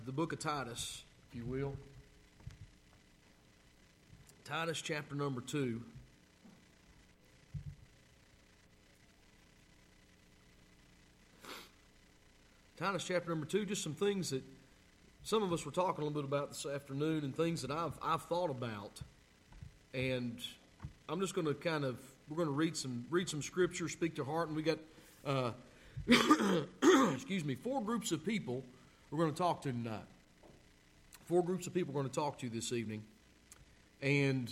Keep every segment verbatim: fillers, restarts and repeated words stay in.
The book of Titus, if you will. Titus chapter number two. Titus chapter number two, just some things that some of us were talking a little bit about this afternoon and things that I've I've thought about. And I'm just going to kind of, we're going to read some read some scripture, speak to heart, and we got, uh, excuse me, four groups of people we're going to talk to tonight. Four groups of people we're going to talk to this evening. And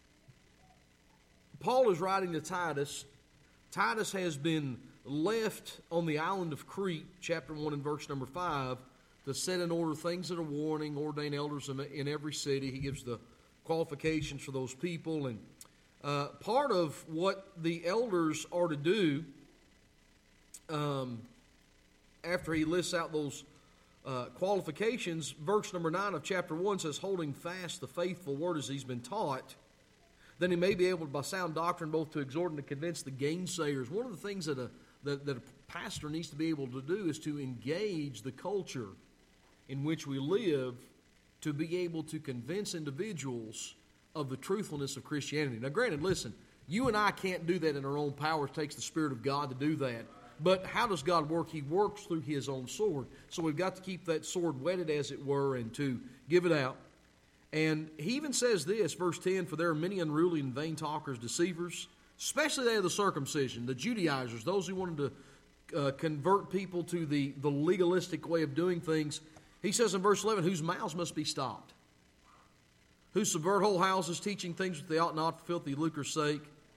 Paul is writing to Titus. Titus has been left on the island of Crete, chapter one and verse number five, to set in order things that are warning, ordain elders in, in every city. He gives the qualifications for those people. And uh, part of what the elders are to do, um, after he lists out those uh, qualifications, verse number nine of chapter one says, holding fast the faithful word as he's been taught, then he may be able, by sound doctrine, both to exhort and to convince the gainsayers. One of the things that a, that, that a pastor needs to be able to do is to engage the culture in which we live, to be able to convince individuals of the truthfulness of Christianity. Now, granted, listen, you and I can't do that in our own power. It takes the Spirit of God to do that. But how does God work? He works through His own sword. So we've got to keep that sword whetted, as it were, and to give it out. And he even says this, verse ten, for there are many unruly and vain talkers, deceivers, especially they of the circumcision, the Judaizers, those who wanted to uh, convert people to the, the legalistic way of doing things. He says in verse eleven, whose mouths must be stopped, who subvert whole houses, teaching things that they ought not for filthy lucre's sake.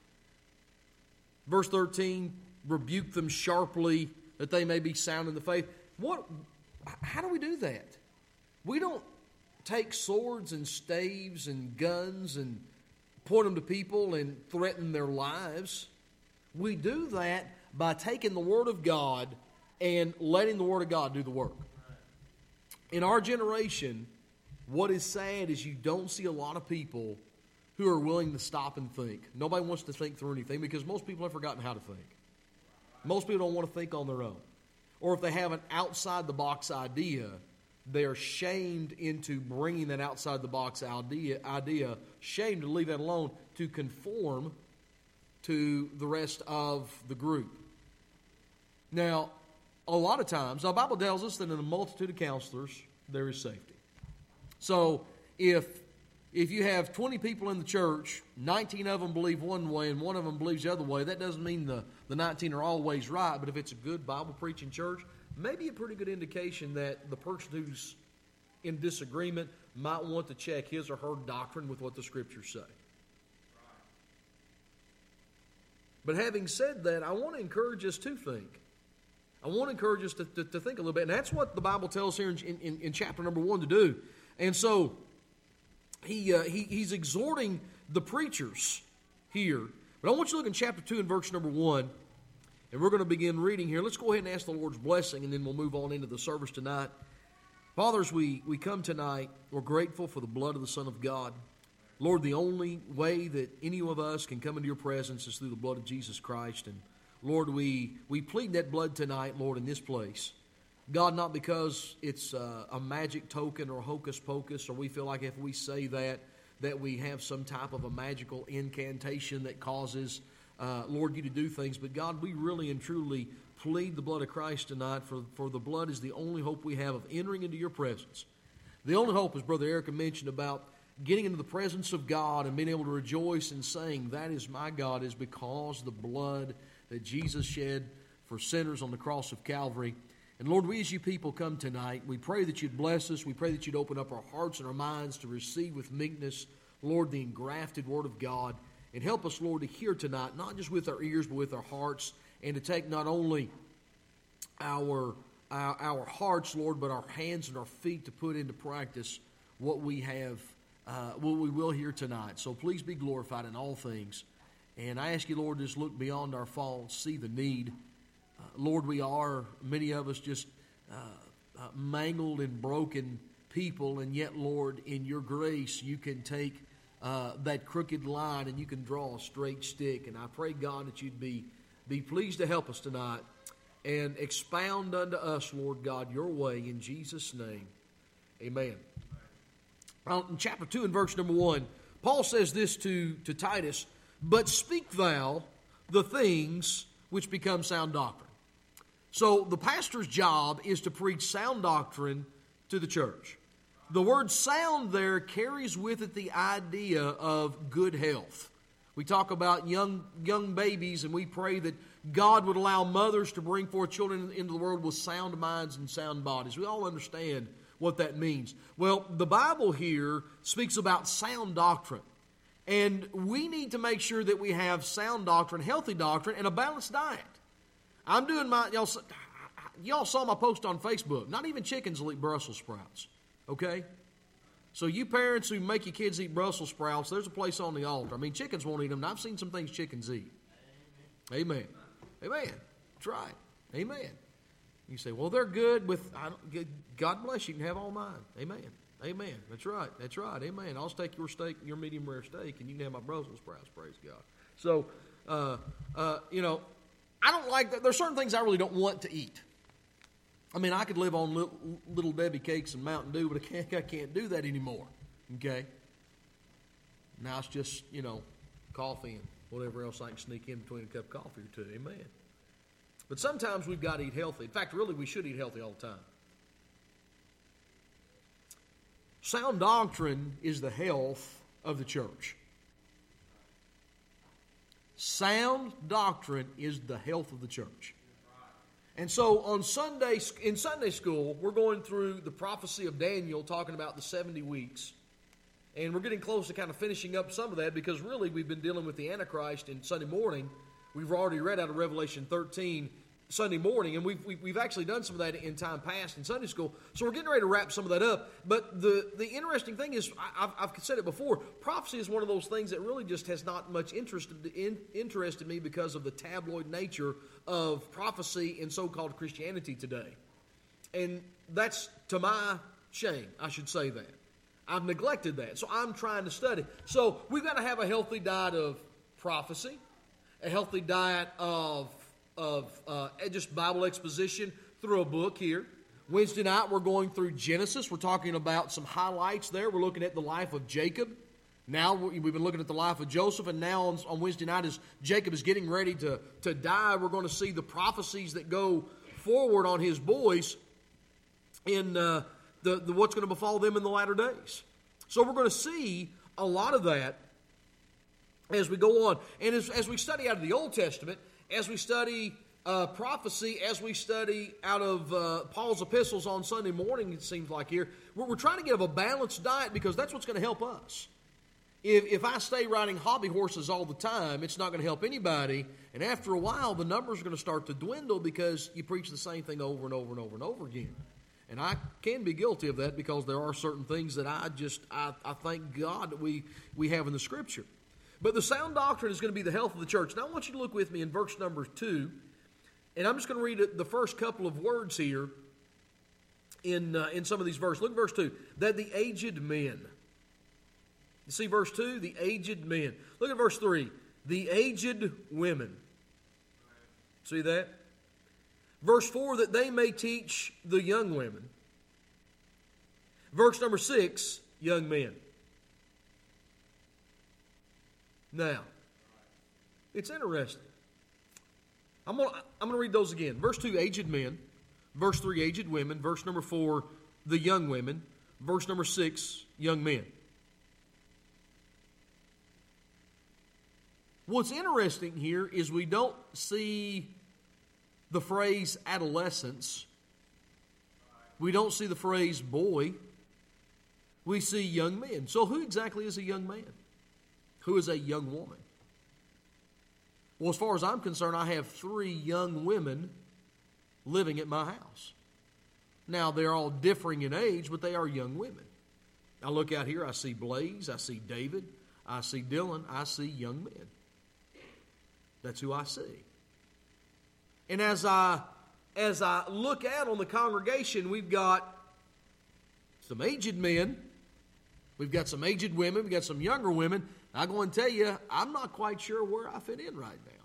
Verse thirteen, rebuke them sharply, that they may be sound in the faith. What? How do we do that? We don't take swords and staves and guns and point them to people and threaten their lives. We do that by taking the Word of God and letting the Word of God do the work. In our generation, what is sad is you don't see a lot of people who are willing to stop and think. Nobody wants to think through anything because most people have forgotten how to think. Most people don't want to think on their own. Or if they have an outside-the-box idea, they are shamed into bringing that outside-the-box idea, idea, shamed to leave that alone, to conform to the rest of the group. Now, a lot of times, the Bible tells us that in a multitude of counselors, there is safety. So, if if you have twenty people in the church, nineteen of them believe one way and one of them believes the other way, that doesn't mean the, the nineteen are always right, but if it's a good Bible-preaching church, maybe a pretty good indication that the person who's in disagreement might want to check his or her doctrine with what the Scriptures say. But having said that, I want to encourage us to think. I want to encourage us to, to, to think a little bit. And that's what the Bible tells here in, in, in chapter number one to do. And so he, uh, he he's exhorting the preachers here. But I want you to look in chapter two and verse number one. And we're going to begin reading here. Let's go ahead and ask the Lord's blessing, and then we'll move on into the service tonight. Fathers, we, we come tonight, we're grateful for the blood of the Son of God. Lord, the only way that any of us can come into your presence is through the blood of Jesus Christ. And Lord, we, we plead that blood tonight, Lord, in this place. God, not because it's uh, a magic token or hocus pocus, or we feel like if we say that, that we have some type of a magical incantation that causes Uh, Lord, you to do things. But God, we really and truly plead the blood of Christ tonight, for, for the blood is the only hope we have of entering into your presence. The only hope, as Brother Erica mentioned, about getting into the presence of God and being able to rejoice and saying, that is my God, is because the blood that Jesus shed for sinners on the cross of Calvary. And Lord, we as you people come tonight, we pray that you'd bless us. We pray that you'd open up our hearts and our minds to receive with meekness, Lord, the engrafted Word of God. And help us, Lord, to hear tonight, not just with our ears, but with our hearts, and to take not only our, our, our hearts, Lord, but our hands and our feet to put into practice what we have, uh, what we will hear tonight. So please be glorified in all things. And I ask you, Lord, just look beyond our faults, see the need. Uh, Lord, we are, many of us, just uh, uh, mangled and broken people, and yet, Lord, in your grace, you can take Uh, that crooked line, and you can draw a straight stick. And I pray, God, that you'd be, be pleased to help us tonight and expound unto us, Lord God, your way in Jesus' name. Amen. Well, in chapter two and verse number one, Paul says this to, to Titus, "But speak thou the things which become sound doctrine." So the pastor's job is to preach sound doctrine to the church. The word sound there carries with it the idea of good health. We talk about young young babies, and we pray that God would allow mothers to bring forth children into the world with sound minds and sound bodies. We all understand what that means. Well, the Bible here speaks about sound doctrine. And we need to make sure that we have sound doctrine, healthy doctrine, and a balanced diet. I'm doing my, y'all, y'all saw my post on Facebook. Not even chickens will eat Brussels sprouts. Okay? So you parents who make your kids eat Brussels sprouts, there's a place on the altar. I mean, chickens won't eat them. I've seen some things chickens eat. Amen. Amen. That's right. Amen. You say, well, they're good with, I don't, God bless you, you can have all mine. Amen. Amen. That's right. That's right. Amen. I'll take your steak, your medium rare steak, and you can have my Brussels sprouts. Praise God. So, uh, uh, you know, I don't like that. There's certain things I really don't want to eat. I mean, I could live on little, little Debbie cakes and Mountain Dew, but I can't, I can't do that anymore. Okay? Now it's just, you know, coffee and whatever else I can sneak in between a cup of coffee or two. Amen. But sometimes we've got to eat healthy. In fact, really, we should eat healthy all the time. Sound doctrine is the health of the church. Sound doctrine is the health of the church. And so on Sunday, in Sunday school, we're going through the prophecy of Daniel, talking about the seventy weeks. And we're getting close to kind of finishing up some of that, because really we've been dealing with the Antichrist in Sunday morning. We've already read out of Revelation thirteen Sunday morning, and we've, we've actually done some of that in time past in Sunday school. So we're getting ready to wrap some of that up. But the, the interesting thing is, I've, I've said it before, prophecy is one of those things that really just has not much interest in, interested me because of the tabloid nature of prophecy in so-called Christianity today. And that's to my shame, I should say that. I've neglected that, so I'm trying to study. So we've got to have a healthy diet of prophecy, a healthy diet of of uh, just Bible exposition through a book here. Wednesday night we're going through Genesis. We're talking about some highlights there. We're looking at the life of Jacob. Now we've been looking at the life of Joseph, and now on, on Wednesday night as Jacob is getting ready to, to die, we're going to see the prophecies that go forward on his boys in uh, the, the what's going to befall them in the latter days. So we're going to see a lot of that as we go on. And as, as we study out of the Old Testament, as we study uh, prophecy, as we study out of uh, Paul's epistles on Sunday morning, it seems like here, we're, we're trying to give a balanced diet, because that's what's going to help us. If, if I stay riding hobby horses all the time, it's not going to help anybody. And after a while, the numbers are going to start to dwindle, because you preach the same thing over and over and over and over again. And I can be guilty of that, because there are certain things that I just, I, I thank God that we, we have in the Scripture. But the sound doctrine is going to be the health of the church. Now I want you to look with me in verse number two. And I'm just going to read the first couple of words here in, uh, in some of these verses. Look at verse two. That the aged men. You see verse two? The aged men. Look at verse three. The aged women. See that? Verse four, that they may teach the young women. Verse number six, young men. Now, it's interesting. I'm going I'm to read those again. Verse two, aged men. Verse three, aged women. Verse number four, the young women. Verse number six, young men. What's interesting here is we don't see the phrase adolescence. We don't see the phrase boy. We see young men. So who exactly is a young man? Who is a young woman? Well, as far as I'm concerned, I have three young women living at my house. Now, they're all differing in age, but they are young women. I look out here, I see Blaze, I see David, I see Dylan, I see young men. That's who I see. And as I, as I look out on the congregation, we've got some aged men, we've got some aged women, we've got some younger women. I'm going to tell you, I'm not quite sure where I fit in right now.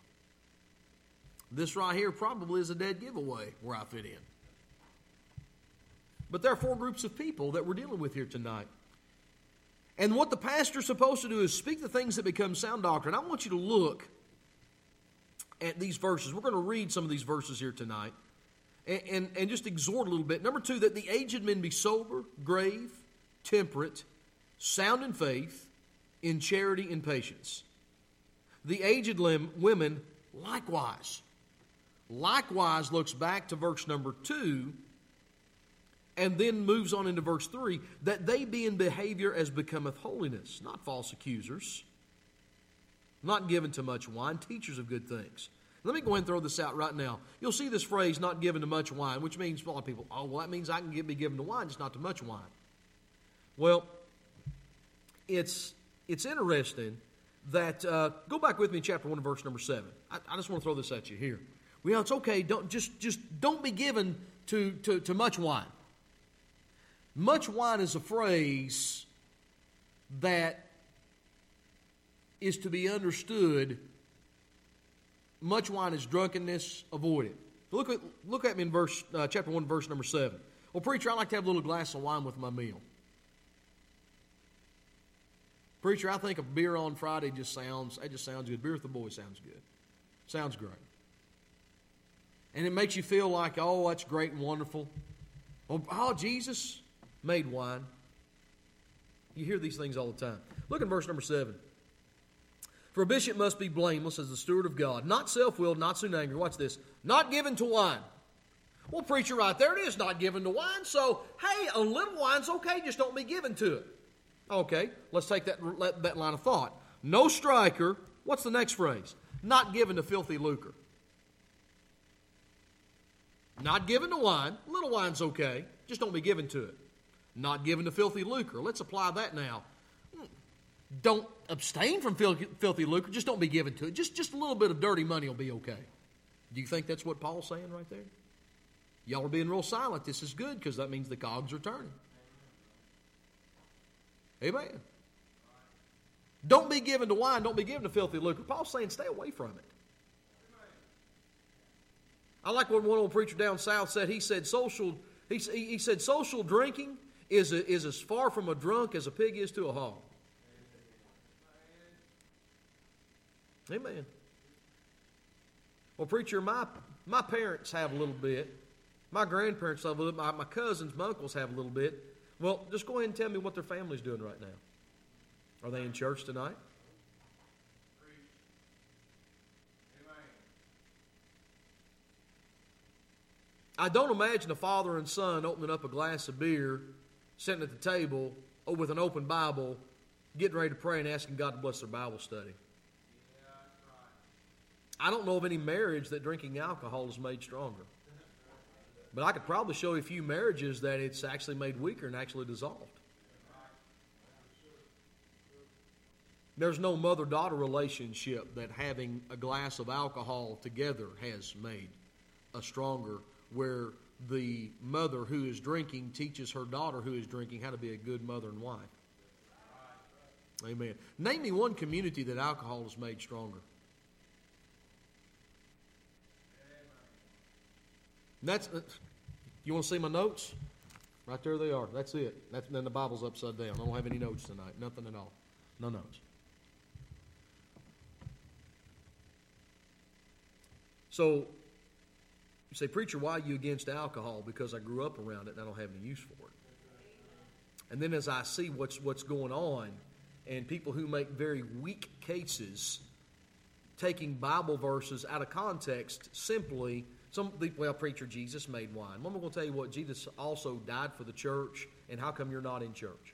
This right here probably is a dead giveaway where I fit in. But there are four groups of people that we're dealing with here tonight. And what the pastor's supposed to do is speak the things that become sound doctrine. I want you to look at these verses. We're going to read some of these verses here tonight and, and, and just exhort a little bit. Number two, that the aged men be sober, grave, temperate, sound in faith, in charity and patience. The aged lim- women likewise. Likewise looks back to verse number two and then moves on into verse three, that they be in behavior as becometh holiness, not false accusers, not given to much wine, teachers of good things. Let me go ahead and throw this out right now. You'll see this phrase, not given to much wine, which means a lot of people, oh, well, that means I can be given to wine, just not to much wine. Well, it's it's interesting that, uh, go back with me in chapter one and verse number seven. I, I just want to throw this at you here. Well, it's okay, don't just, just don't be given to, to, to much wine. Much wine is a phrase that is to be understood. Much wine is drunkenness, avoid it. Look at, look at me in verse uh, chapter one, verse number seven. Well, preacher, I like to have a little glass of wine with my meal. Preacher, I think a beer on Friday just sounds, it just sounds good. Beer with the boys sounds good. Sounds great. And it makes you feel like, oh, that's great and wonderful. Oh, oh Jesus made wine. You hear these things all the time. Look at verse number seven. For a bishop must be blameless as the steward of God, not self-willed, not soon angry. Watch this. Not given to wine. Well, preacher, right there it is, not given to wine. So, hey, a little wine's okay, just don't be given to it. Okay, let's take that, that line of thought. No striker. What's the next phrase? Not given to filthy lucre. Not given to wine. Little wine's okay, just don't be given to it. Not given to filthy lucre. Let's apply that now. Don't abstain from filthy, filthy lucre. Just don't be given to it. Just, just a little bit of dirty money will be okay. Do you think that's what Paul's saying right there? Y'all are being real silent. This is good because that means the cogs are turning. Amen. Don't be given to wine. Don't be given to filthy lucre. Paul's saying stay away from it. I like what one old preacher down south said. He said social. He, he said social drinking is a, is as far from a drunk as a pig is to a hog. Amen. Well, preacher, my my parents have a little bit. My grandparents have a little bit. My, my cousins, my uncles have a little bit. Well, just go ahead and tell me what their family's doing right now. Are they in church tonight? I don't imagine a father and son opening up a glass of beer, sitting at the table with an open Bible, getting ready to pray and asking God to bless their Bible study. I don't know of any marriage that drinking alcohol has made stronger. But I could probably show you a few marriages that it's actually made weaker and actually dissolved. There's no mother-daughter relationship that having a glass of alcohol together has made a stronger, where the mother who is drinking teaches her daughter who is drinking how to be a good mother and wife. Amen. Name me one community that alcohol has made stronger. That's, you want to see my notes? Right there they are. That's it. That's, then the Bible's upside down. I don't have any notes tonight. Nothing at all. No notes. So, you say, preacher, why are you against alcohol? Because I grew up around it and I don't have any use for it. And then as I see what's what's going on, and people who make very weak cases, taking Bible verses out of context simply. Some people, well, preacher, Jesus made wine. Well, I'm going to tell you what, Jesus also died for the church, and how come you're not in church?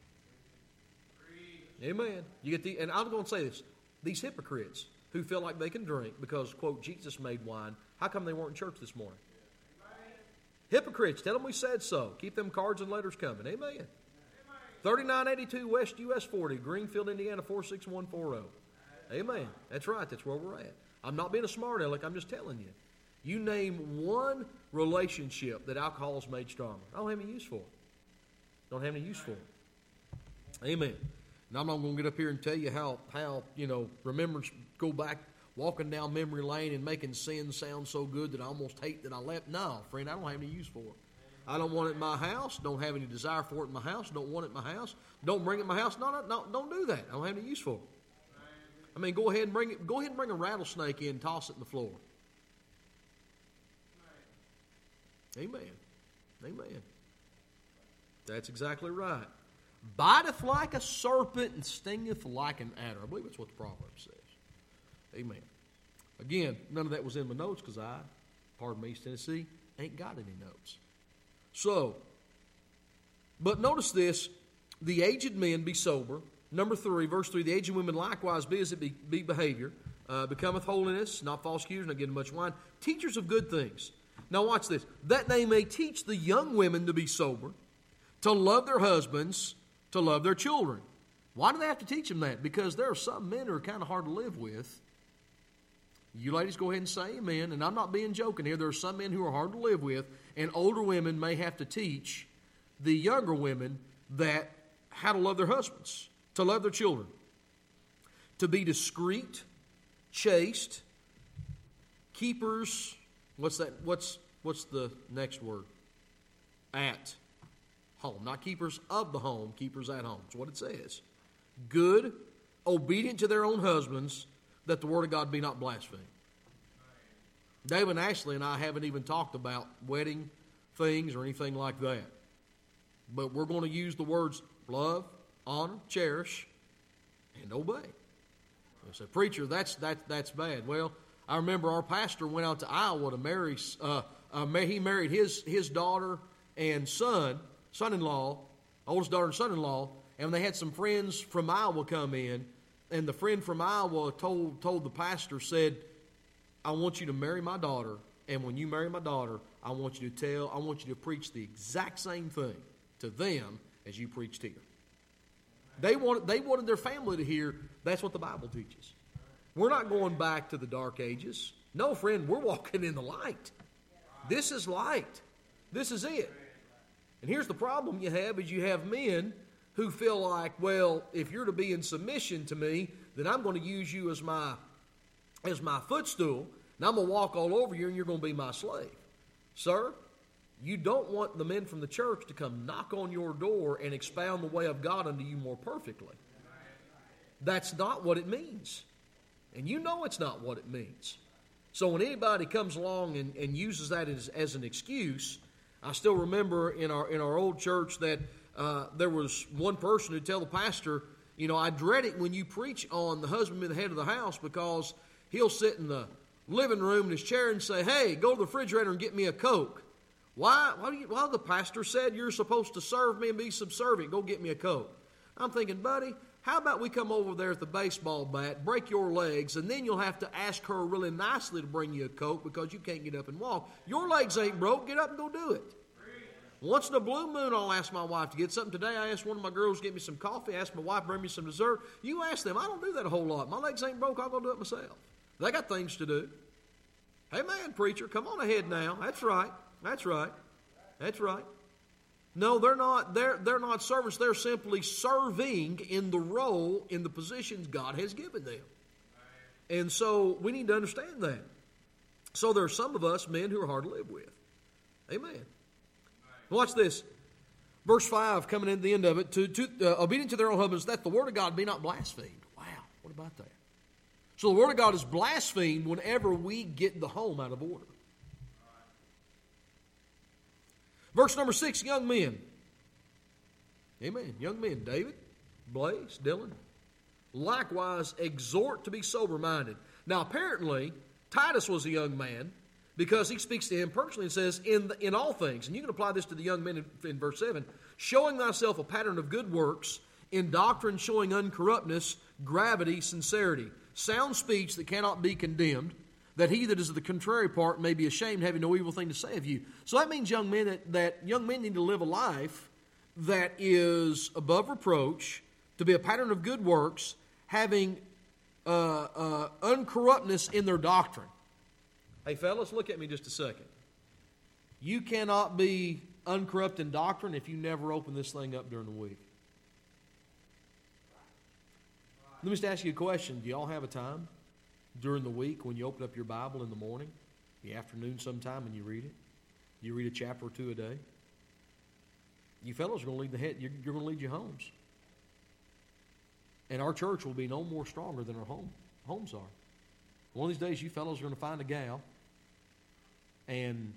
Amen. You get the, and I'm going to say this, these hypocrites who feel like they can drink because, quote, Jesus made wine, how come they weren't in church this morning? Hypocrites, tell them we said so. Keep them cards and letters coming. Amen. thirty-nine eighty-two West U S forty, Greenfield, Indiana, four six one four zero. Amen. That's right. That's where we're at. I'm not being a smart aleck. I'm just telling you. You name one relationship that alcohol has made stronger. I don't have any use for it. Don't have any use for it. Amen. And I'm not going to get up here and tell you how, how you know, remembrance, go back walking down memory lane and making sin sound so good that I almost hate that I left. No, friend, I don't have any use for it. I don't want it in my house. Don't have any desire for it in my house. Don't want it in my house. Don't bring it in my house. No, no, no, don't do that. I don't have any use for it. I mean, go ahead and bring it. Go ahead and bring a rattlesnake in and toss it in the floor. Amen. Amen. That's exactly right. Biteth like a serpent and stingeth like an adder. I believe that's what the proverb says. Amen. Again, none of that was in my notes because I, pardon me, East Tennessee, ain't got any notes. So, but notice this, the aged men be sober. Number three, verse three, the aged women likewise be as it be, be behavior, uh, becometh holiness, not false accusers, not getting much wine, teachers of good things. Now watch this, that they may teach the young women to be sober, to love their husbands, to love their children. Why do they have to teach them that? Because there are some men who are kind of hard to live with. You ladies go ahead and say amen, and I'm not being joking here. There are some men who are hard to live with, and older women may have to teach the younger women that how to love their husbands, to love their children, to be discreet, chaste, keepers. What's that? What's what's the next word? At home, not keepers of the home, keepers at home. That's what it says. Good, obedient to their own husbands, that the word of God be not blasphemed. David and Ashley and I haven't even talked about wedding things or anything like that. But we're going to use the words love, honor, cherish, and obey. I said, preacher, that's that that's bad. Well, I remember our pastor went out to Iowa to marry. Uh, uh, he married his his daughter and son, son-in-law, oldest daughter and son-in-law, and they had some friends from Iowa come in. And the friend from Iowa told told the pastor, said, I want you to marry my daughter, and when you marry my daughter, I want you to tell, I want you to preach the exact same thing to them as you preached here. They wanted, they wanted their family to hear that's what the Bible teaches. We're not going back to the dark ages. No, friend, we're walking in the light. This is light. This is it. And here's the problem you have is you have men who feel like, well, if you're to be in submission to me, then I'm going to use you as my as my footstool, and I'm going to walk all over you, and you're going to be my slave. Sir, you don't want the men from the church to come knock on your door and expound the way of God unto you more perfectly. That's not what it means. And you know it's not what it means. So when anybody comes along and, and uses that as, as an excuse, I still remember in our in our old church that Uh, there was one person who'd tell the pastor, you know, I dread it when you preach on the husband being the head of the house because he'll sit in the living room in his chair and say, hey, go to the refrigerator and get me a Coke. Why? Why do you, well, the pastor said you're supposed to serve me and be subservient. Go get me a Coke. I'm thinking, buddy, how about we come over there at the baseball bat, break your legs, and then you'll have to ask her really nicely to bring you a Coke because you can't get up and walk. Your legs ain't broke. Get up and go do it. Once in a blue moon, I'll ask my wife to get something. Today, I asked one of my girls to get me some coffee. I asked my wife to bring me some dessert. You ask them. I don't do that a whole lot. My legs ain't broke. I'll go do it myself. They got things to do. Hey, man, preacher, come on ahead now. That's right. That's right. That's right. No, they're not. They're they're not servants. They're simply serving in the role, in the positions God has given them. And so we need to understand that. So there are some of us men who are hard to live with. Amen. Watch this. Verse five, coming in the end of it, to, to uh, obedient to their own husbands, that the word of God be not blasphemed. Wow, what about that? So the word of God is blasphemed whenever we get the home out of order. Verse number six, young men. Amen. Young men, David, Blaze, Dylan. Likewise, exhort to be sober-minded. Now, apparently, Titus was a young man, because he speaks to him personally and says, in the, in all things, and you can apply this to the young men in, in verse seven, showing thyself a pattern of good works, in doctrine showing uncorruptness, gravity, sincerity, sound speech that cannot be condemned, that he that is of the contrary part may be ashamed, having no evil thing to say of you. So that means young men that, that young men need to live a life that is above reproach, to be a pattern of good works, having uh, uh, uncorruptness in their doctrine. Hey, fellas, look at me just a second. You cannot be uncorrupt in doctrine if you never open this thing up during the week. Let me just ask you a question. Do y'all have a time during the week when you open up your Bible in the morning, the afternoon sometime, and you read it? You read a chapter or two a day? You fellows are going to lead the head. You're, you're going to lead your homes. And our church will be no more stronger than our home homes are. One of these days, you fellows are going to find a gal, and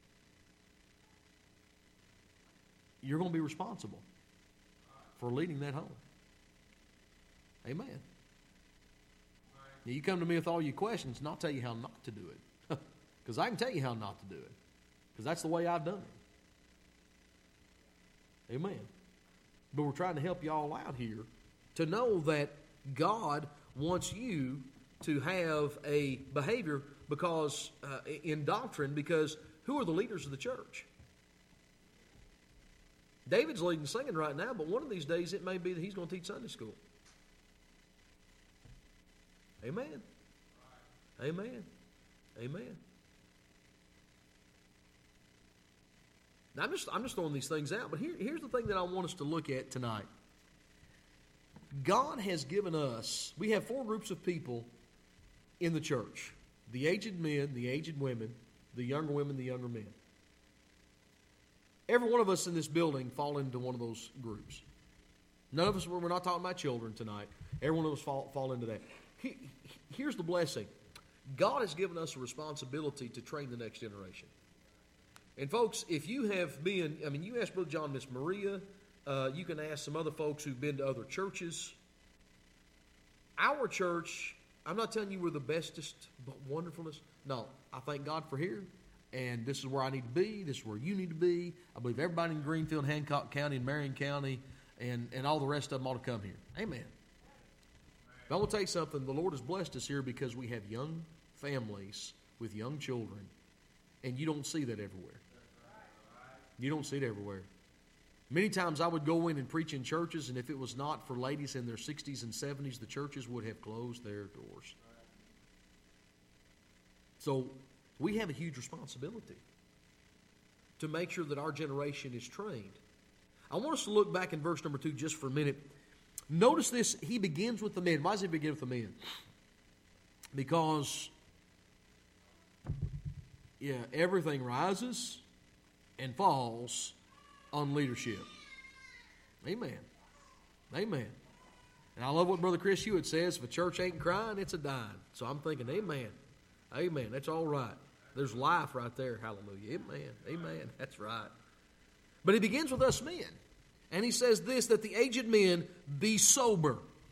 you're going to be responsible for leading that home. Amen. Now, you come to me with all your questions, and I'll tell you how not to do it. Because I can tell you how not to do it. Because that's the way I've done it. Amen. But we're trying to help you all out here to know that God wants you to have a behavior because uh, in doctrine, because who are the leaders of the church? David's leading singing right now, but one of these days it may be that he's going to teach Sunday school. Amen. Amen. Amen. Now, I'm just, I'm just throwing these things out, but here, here's the thing that I want us to look at tonight. God has given us, we have four groups of people in the church. The aged men, the aged women, the younger women, the younger men. Every one of us in this building fall into one of those groups. None of us, we're not talking about children tonight. Every one of us fall, fall into that. He, here's the blessing. God has given us a responsibility to train the next generation. And folks, if you have been, I mean, you ask Brother John, Miss Maria, uh, you can ask some other folks who've been to other churches. Our church, I'm not telling you we're the bestest, but wonderfulest. No, I thank God for here. And this is where I need to be. This is where you need to be. I believe everybody in Greenfield, Hancock County, and Marion County, and, and all the rest of them ought to come here. Amen. But I will tell you something. The Lord has blessed us here because we have young families with young children. And you don't see that everywhere. You don't see it everywhere. Many times I would go in and preach in churches, and if it was not for ladies in their sixties and seventies, the churches would have closed their doors. So we have a huge responsibility to make sure that our generation is trained. I want us to look back in verse number two just for a minute. Notice this, he begins with the men. Why does he begin with the men? Because, yeah, everything rises and falls on leadership. Amen. Amen. And I love what Brother Chris Hewitt says, if a church ain't crying, it's a dying. So I'm thinking, amen. Amen. That's all right. There's life right there. Hallelujah. Amen. Amen. That's right. But he begins with us men. And he says this, that the aged men be sober.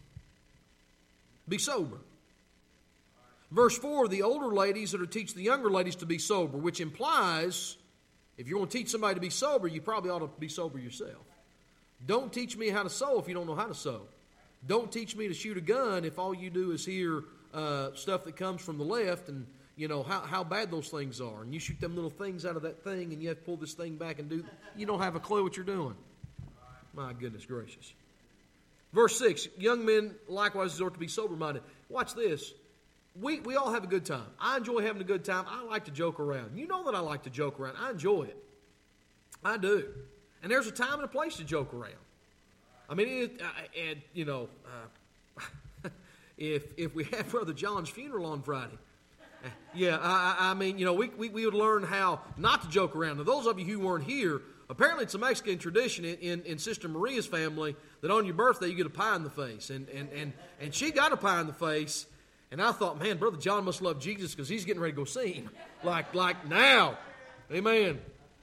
Be sober. Verse four, the older ladies are to teach the younger ladies to be sober, which implies, if you're going to teach somebody to be sober, you probably ought to be sober yourself. Don't teach me how to sew if you don't know how to sew. Don't teach me to shoot a gun if all you do is hear uh, stuff that comes from the left and, you know, how, how bad those things are. And you shoot them little things out of that thing and you have to pull this thing back and do, you don't have a clue what you're doing. My goodness gracious. Verse six, young men likewise exhort to be sober-minded. Watch this. We we all have a good time. I enjoy having a good time. I like to joke around. You know that I like to joke around. I enjoy it. I do. And there's a time and a place to joke around. I mean, it, uh, and, you know, uh, if if we had Brother John's funeral on Friday, uh, yeah, I, I mean, you know, we, we, we would learn how not to joke around. Now, those of you who weren't here, apparently it's a Mexican tradition in, in, in Sister Maria's family that on your birthday you get a pie in the face. And, and, and, and she got a pie in the face. And I thought, man, Brother John must love Jesus because he's getting ready to go see him. Like, like now. Amen.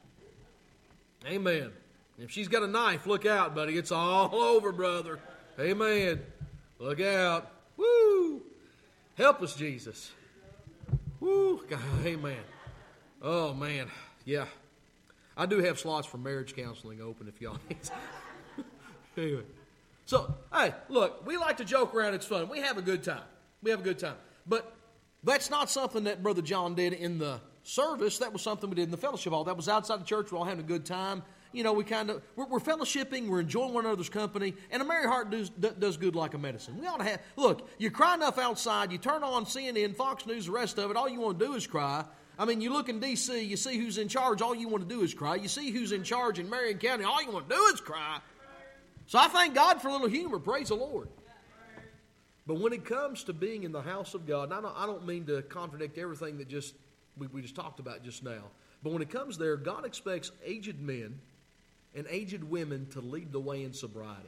Amen. If she's got a knife, look out, buddy. It's all over, brother. Amen. Look out. Woo. Help us, Jesus. Woo. God, amen. Oh, man. Yeah. I do have slots for marriage counseling open if y'all need. Anyway. So, hey, look, we like to joke around. It's fun. We have a good time. We have a good time. But that's not something that Brother John did in the service. That was something we did in the fellowship hall. That was outside the church. We're all having a good time. You know, we kind of, we're, we're fellowshipping. We're enjoying one another's company. And a merry heart does, does good like a medicine. We ought to have, look, you cry enough outside. You turn on C N N, Fox News, the rest of it. All you want to do is cry. I mean, you look in D C, you see who's in charge. All you want to do is cry. You see who's in charge in Marion County. All you want to do is cry. So I thank God for a little humor. Praise the Lord. But when it comes to being in the house of God, and I don't, I don't mean to contradict everything that just we, we just talked about just now, but when it comes there, God expects aged men and aged women to lead the way in sobriety.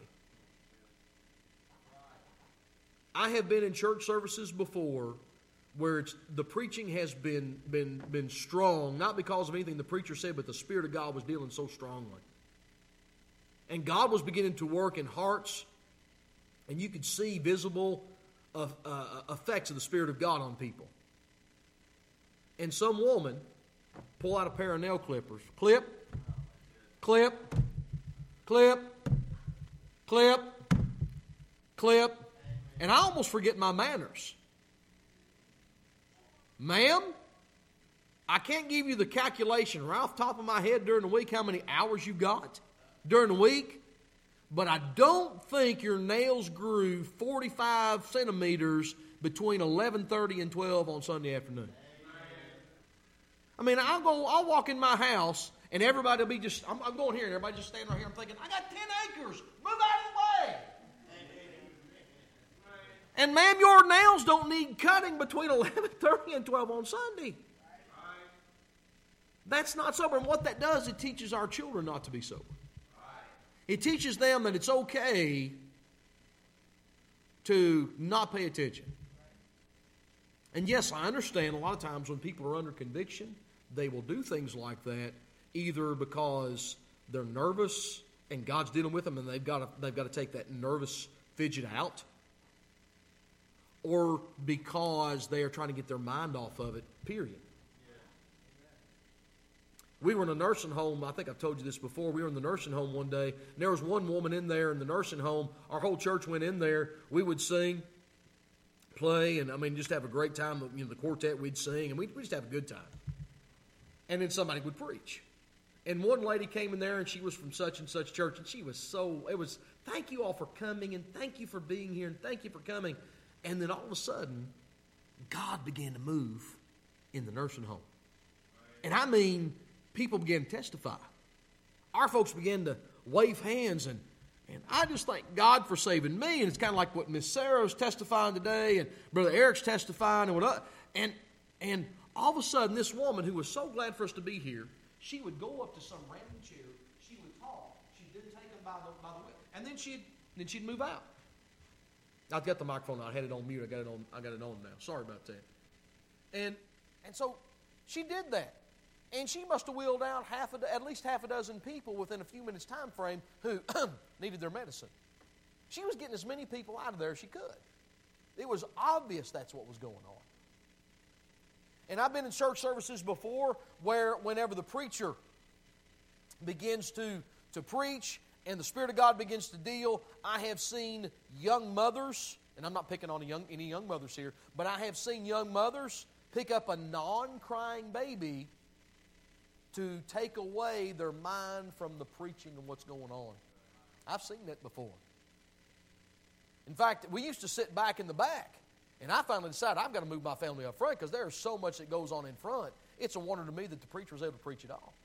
I have been in church services before where it's, the preaching has been, been, been strong, not because of anything the preacher said, but the Spirit of God was dealing so strongly. And God was beginning to work in hearts, and you could see visible uh, uh, effects of the Spirit of God on people. And some woman pull out a pair of nail clippers. Clip, clip, clip, clip, clip. And I almost forget my manners. Ma'am, I can't give you the calculation right off the top of my head during the week how many hours you got during the week, but I don't think your nails grew forty-five centimeters between eleven thirty and twelve on Sunday afternoon. I mean, I'll go, I'll walk in my house and everybody will be just, I'm, I'm going here and everybody just standing right here. I'm thinking, I got ten acres. Move out of the way. And ma'am, your nails don't need cutting between eleven thirty and twelve on Sunday. That's not sober. And what that does, it teaches our children not to be sober. It teaches them that it's okay to not pay attention. And yes, I understand a lot of times when people are under conviction, they will do things like that either because they're nervous and God's dealing with them and they've got to, they've got to take that nervous fidget out, or because they are trying to get their mind off of it, period. We were in a nursing home. I think I've told you this before. We were in the nursing home one day. And there was one woman in there in the nursing home. Our whole church went in there. We would sing, play, and I mean, just have a great time. You know, the quartet, we'd sing, and we'd, we'd just have a good time. And then somebody would preach. And one lady came in there, and she was from such and such church, and she was so, it was, thank you all for coming, and thank you for being here, and thank you for coming. And then all of a sudden, God began to move in the nursing home. And I mean, people began to testify. Our folks began to wave hands, and, and I just thank God for saving me. And it's kind of like what Miss Sarah's testifying today, and Brother Eric's testifying, and what. And and all of a sudden, this woman who was so glad for us to be here, she would go up to some random chair, she would talk, she'd then take them by the by the way, and then she'd then she'd move out. I've got the microphone. I had it on mute. I got it on. I got it on now. Sorry about that. And and so she did that. And she must have wheeled out half a, at least half a dozen people within a few minutes' time frame who needed their medicine. She was getting as many people out of there as she could. It was obvious that's what was going on. And I've been in church services before where whenever the preacher begins to, to preach and the Spirit of God begins to deal, I have seen young mothers, and I'm not picking on a young, any young mothers here, but I have seen young mothers pick up a non-crying baby to take away their mind from the preaching and what's going on. I've seen that before. In fact, we used to sit back in the back, and I finally decided I've got to move my family up front because there's so much that goes on in front. It's a wonder to me that the preacher was able to preach it all.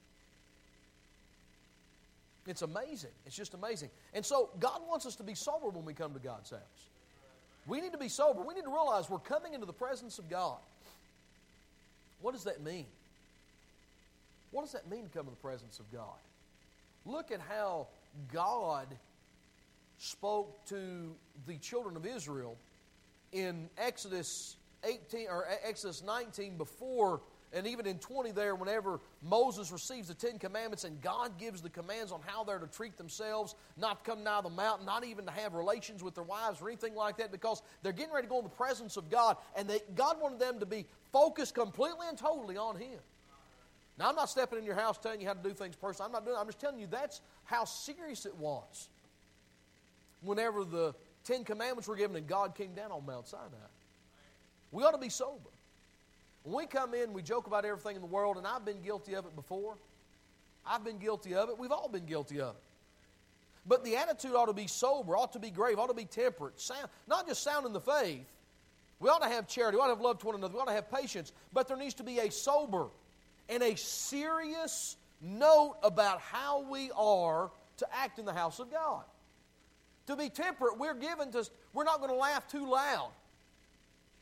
It's amazing. It's just amazing. And so God wants us to be sober when we come to God's house. We need to be sober. We need to realize we're coming into the presence of God. What does that mean? What does that mean to come to the presence of God? Look at how God spoke to the children of Israel in Exodus eighteen or Exodus nineteen before, and even in twenty there, whenever Moses receives the Ten Commandments and God gives the commands on how they're to treat themselves, not to come down the mountain, not even to have relations with their wives or anything like that, because they're getting ready to go in the presence of God, and they, God wanted them to be focused completely and totally on Him. Now, I'm not stepping in your house telling you how to do things personally. I'm not doing it. I'm just telling you that's how serious it was whenever the Ten Commandments were given and God came down on Mount Sinai. We ought to be sober. When we come in, we joke about everything in the world, and I've been guilty of it before. I've been guilty of it. We've all been guilty of it. But the attitude ought to be sober, ought to be grave, ought to be temperate, sound, not just sound in the faith. We ought to have charity. We ought to have love to one another. We ought to have patience. But there needs to be a sober and a serious note about how we are to act in the house of God. To be temperate, we're given to, we're not going to laugh too loud.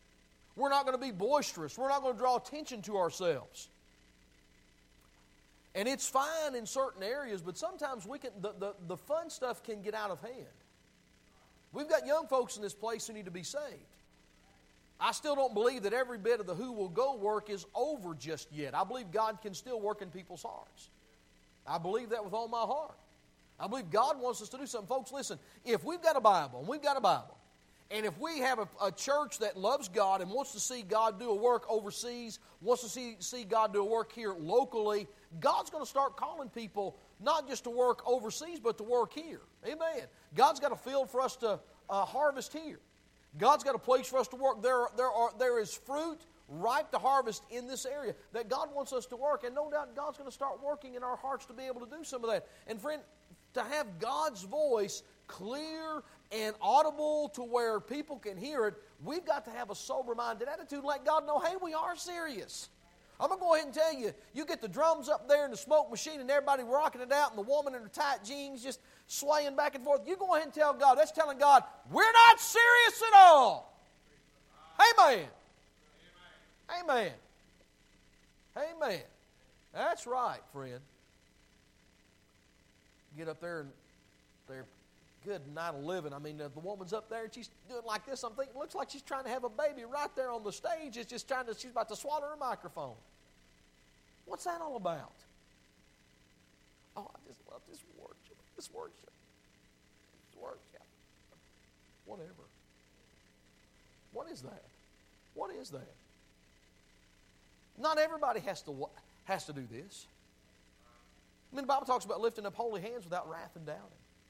We're not going to be boisterous. We're not going to draw attention to ourselves. And it's fine in certain areas, but sometimes we can the, the, the fun stuff can get out of hand. We've got young folks in this place who need to be saved. I still don't believe that every bit of the who will go work is over just yet. I believe God can still work in people's hearts. I believe that with all my heart. I believe God wants us to do something. Folks, listen, if we've got a Bible, and we've got a Bible, and if we have a, a church that loves God and wants to see God do a work overseas, wants to see, see God do a work here locally, God's going to start calling people not just to work overseas, but to work here. Amen. God's got a field for us to uh, harvest here. God's got a place for us to work. There, there, are, there is fruit ripe to harvest in this area that God wants us to work. And no doubt God's going to start working in our hearts to be able to do some of that. And friend, to have God's voice clear and audible to where people can hear it, we've got to have a sober-minded attitude and let God know, hey, we are serious. I'm going to go ahead and tell you, you get the drums up there and the smoke machine and everybody rocking it out and the woman in her tight jeans just swaying back and forth. You go ahead and tell God, that's telling God, we're not serious at all. Amen. Amen. Amen. That's right, friend. Get up there and they're good night of living. I mean, the woman's up there and she's doing like this. I'm thinking, it looks like she's trying to have a baby right there on the stage. It's just trying to, she's about to swallow her microphone. What's that all about? Oh, I just love this worship. This worship. This worship. Whatever. What is that? What is that? Not everybody has to has to do this. I mean, the Bible talks about lifting up holy hands without wrath and doubting.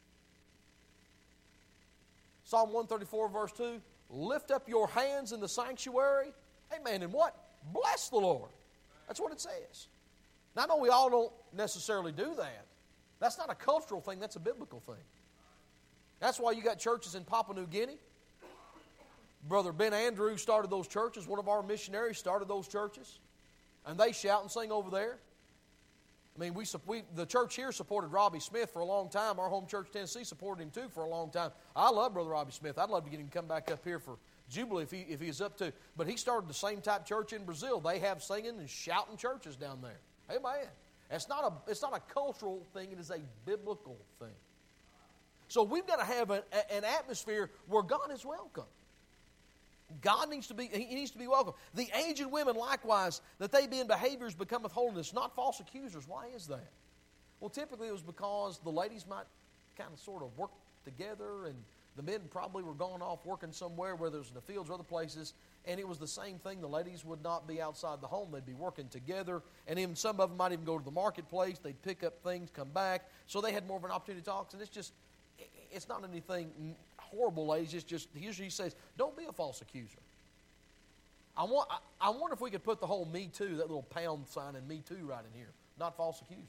Psalm one thirty-four, verse two, lift up your hands in the sanctuary. Amen. And what? Bless the Lord. That's what it says. Now, I know we all don't necessarily do that. That's not a cultural thing. That's a biblical thing. That's why you got churches in Papua New Guinea. Brother Ben Andrews started those churches. One of our missionaries started those churches. And they shout and sing over there. I mean, we, we the church here supported Robbie Smith for a long time. Our home church, Tennessee, supported him too for a long time. I love Brother Robbie Smith. I'd love to get him to come back up here for Jubilee if he if he's up to. But he started the same type church in Brazil. They have singing and shouting churches down there. Amen. It's not a it's not a cultural thing. It is a biblical thing. So we've got to have an, an atmosphere where God is welcome. God needs to be, he needs to be welcome. The aged women likewise, that they be in behaviors becometh holiness, not false accusers. Why is that? Well, typically it was because the ladies might kind of sort of work together and the men probably were gone off working somewhere, whether it was in the fields or other places, and it was the same thing. The ladies would not be outside the home. They'd be working together, and even some of them might even go to the marketplace. They'd pick up things, come back, so they had more of an opportunity to talk, and it's just, it's not anything horrible, ladies. It's just, here's what he says, don't be a false accuser. I want. I, I wonder if we could put the whole Me Too, that little pound sign in Me Too right in here. Not false accusers.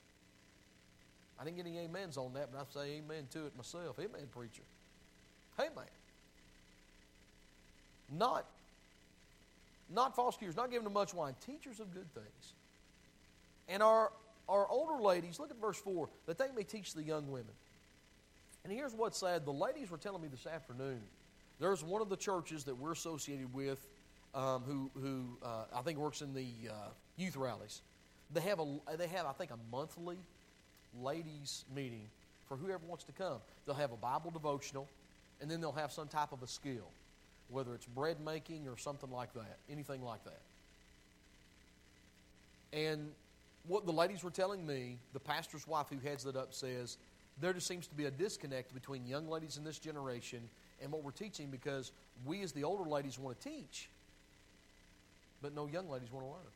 I didn't get any amens on that, but I say amen to it myself. Amen, preacher. Amen. Not, not false accusers, not giving them much wine. Teachers of good things. And our, our older ladies, look at verse four, that they may teach the young women. And here's what's sad. The ladies were telling me this afternoon, there's one of the churches that we're associated with um, who, who uh, I think works in the uh, youth rallies. They have, a, they have, I think, a monthly ladies meeting for whoever wants to come. They'll have a Bible devotional, and then they'll have some type of a skill, whether it's bread making or something like that, anything like that. And what the ladies were telling me, the pastor's wife who heads it up says, there just seems to be a disconnect between young ladies in this generation and what we're teaching, because we as the older ladies want to teach, but no young ladies want to learn.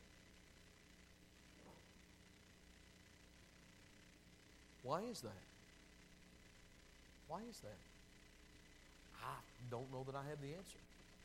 Why is that? Why is that? I don't know that I have the answer.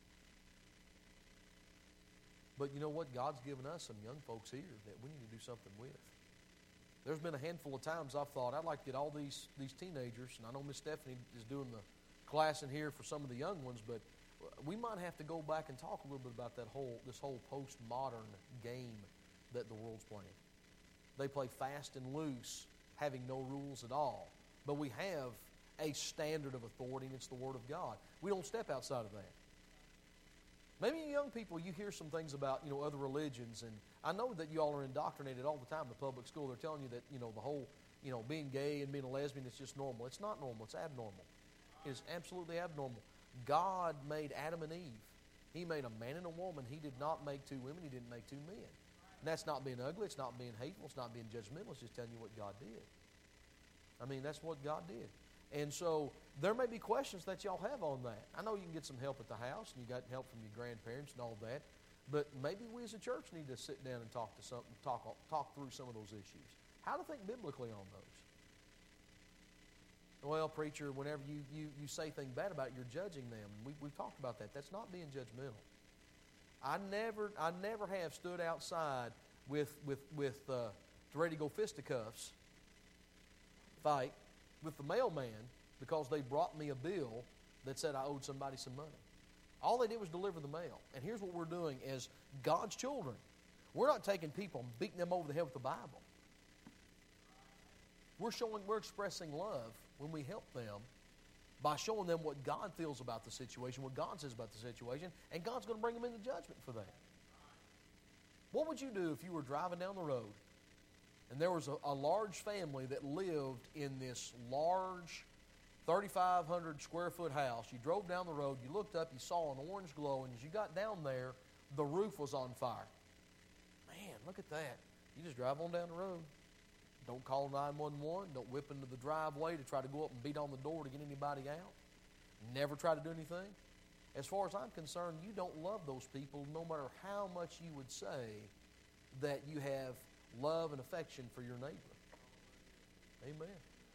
But you know what? God's given us some young folks here that we need to do something with. There's been a handful of times I've thought, I'd like to get all these, these teenagers, and I know Miss Stephanie is doing the class in here for some of the young ones, but we might have to go back and talk a little bit about that whole this whole postmodern game that the world's playing. They play fast and loose, having no rules at all. But we have a standard of authority, and it's the Word of God. We don't step outside of that. Maybe you young people, you hear some things about, you know, other religions, and I know that you all are indoctrinated all the time in the public school. They're telling you that, you know, the whole, you know, being gay and being a lesbian is just normal. It's not normal. It's abnormal. It is absolutely abnormal. God made Adam and Eve. He made a man and a woman. He did not make two women. He didn't make two men. And that's not being ugly. It's not being hateful. It's not being judgmental. It's just telling you what God did. I mean, that's what God did. And so there may be questions that y'all have on that. I know you can get some help at the house, and you got help from your grandparents and all that. But maybe we as a church need to sit down and talk to some, talk talk through some of those issues. How to think biblically on those. Well, preacher, whenever you, you, you say things bad about it, you're judging them. We, we've talked about that. That's not being judgmental. I never I never have stood outside with, with, with uh, ready to go fisticuffs fight with the mailman because they brought me a bill that said I owed somebody some money. All they did was deliver the mail. And here's what we're doing as God's children. We're not taking people and beating them over the head with the Bible. We're showing, we're expressing love when we help them by showing them what God feels about the situation, what God says about the situation, and God's going to bring them into judgment for that. What would you do if you were driving down the road and there was a, a large family that lived in this large thirty-five hundred square foot house? You drove down the road, you looked up, you saw an orange glow, and as you got down there, the roof was on fire. Man, look at that. You just drive on down the road. Don't call nine one one. Don't whip into the driveway to try to go up and beat on the door to get anybody out. Never try to do anything. As far as I'm concerned, you don't love those people no matter how much you would say that you have love and affection for your neighbor. Amen.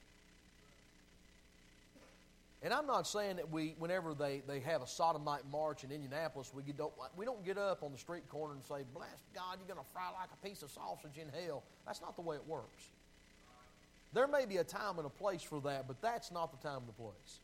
And I'm not saying that we, whenever they, they have a sodomite march in Indianapolis, we don't, we don't get up on the street corner and say, bless God, you're going to fry like a piece of sausage in hell. That's not the way it works. There may be a time and a place for that, but that's not the time and the place.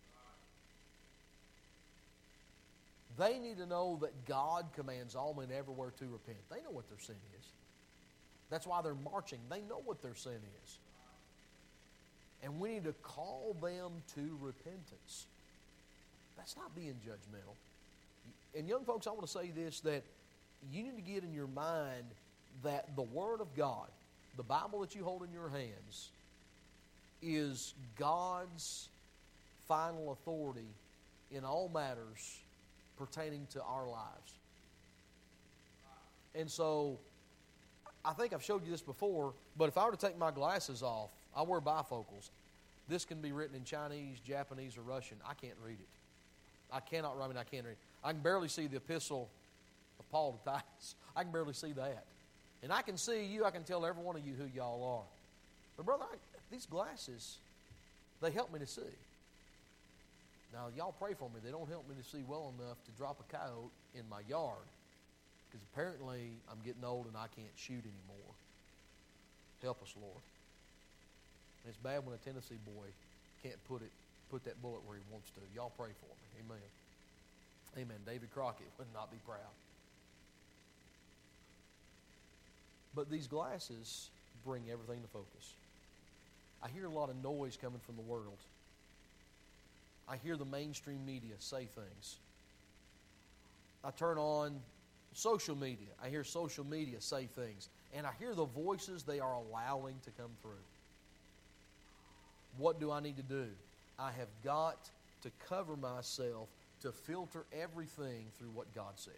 They need to know that God commands all men everywhere to repent. They know what their sin is. That's why they're marching. They know what their sin is. And we need to call them to repentance. That's not being judgmental. And young folks, I want to say this, that you need to get in your mind that the Word of God, the Bible that you hold in your hands, is God's final authority in all matters pertaining to our lives. And so, I think I've showed you this before, but if I were to take my glasses off, I wear bifocals. This can be written in Chinese, Japanese, or Russian. I can't read it. I cannot, I mean, I can't read it. I can barely see the epistle of Paul to Titus. I can barely see that. And I can see you, I can tell every one of you who y'all are. But brother, I, these glasses, they help me to see. Now, y'all pray for me. They don't help me to see well enough to drop a coyote in my yard. Because apparently I'm getting old and I can't shoot anymore. Help us, Lord. And it's bad when a Tennessee boy can't put it, put that bullet where he wants to. Y'all pray for me. Amen. Amen. David Crockett would not be proud. But these glasses bring everything to focus. I hear a lot of noise coming from the world. I hear the mainstream media say things. I turn on social media. I hear social media say things. And I hear the voices they are allowing to come through. What do I need to do? I have got to cover myself to filter everything through what God says.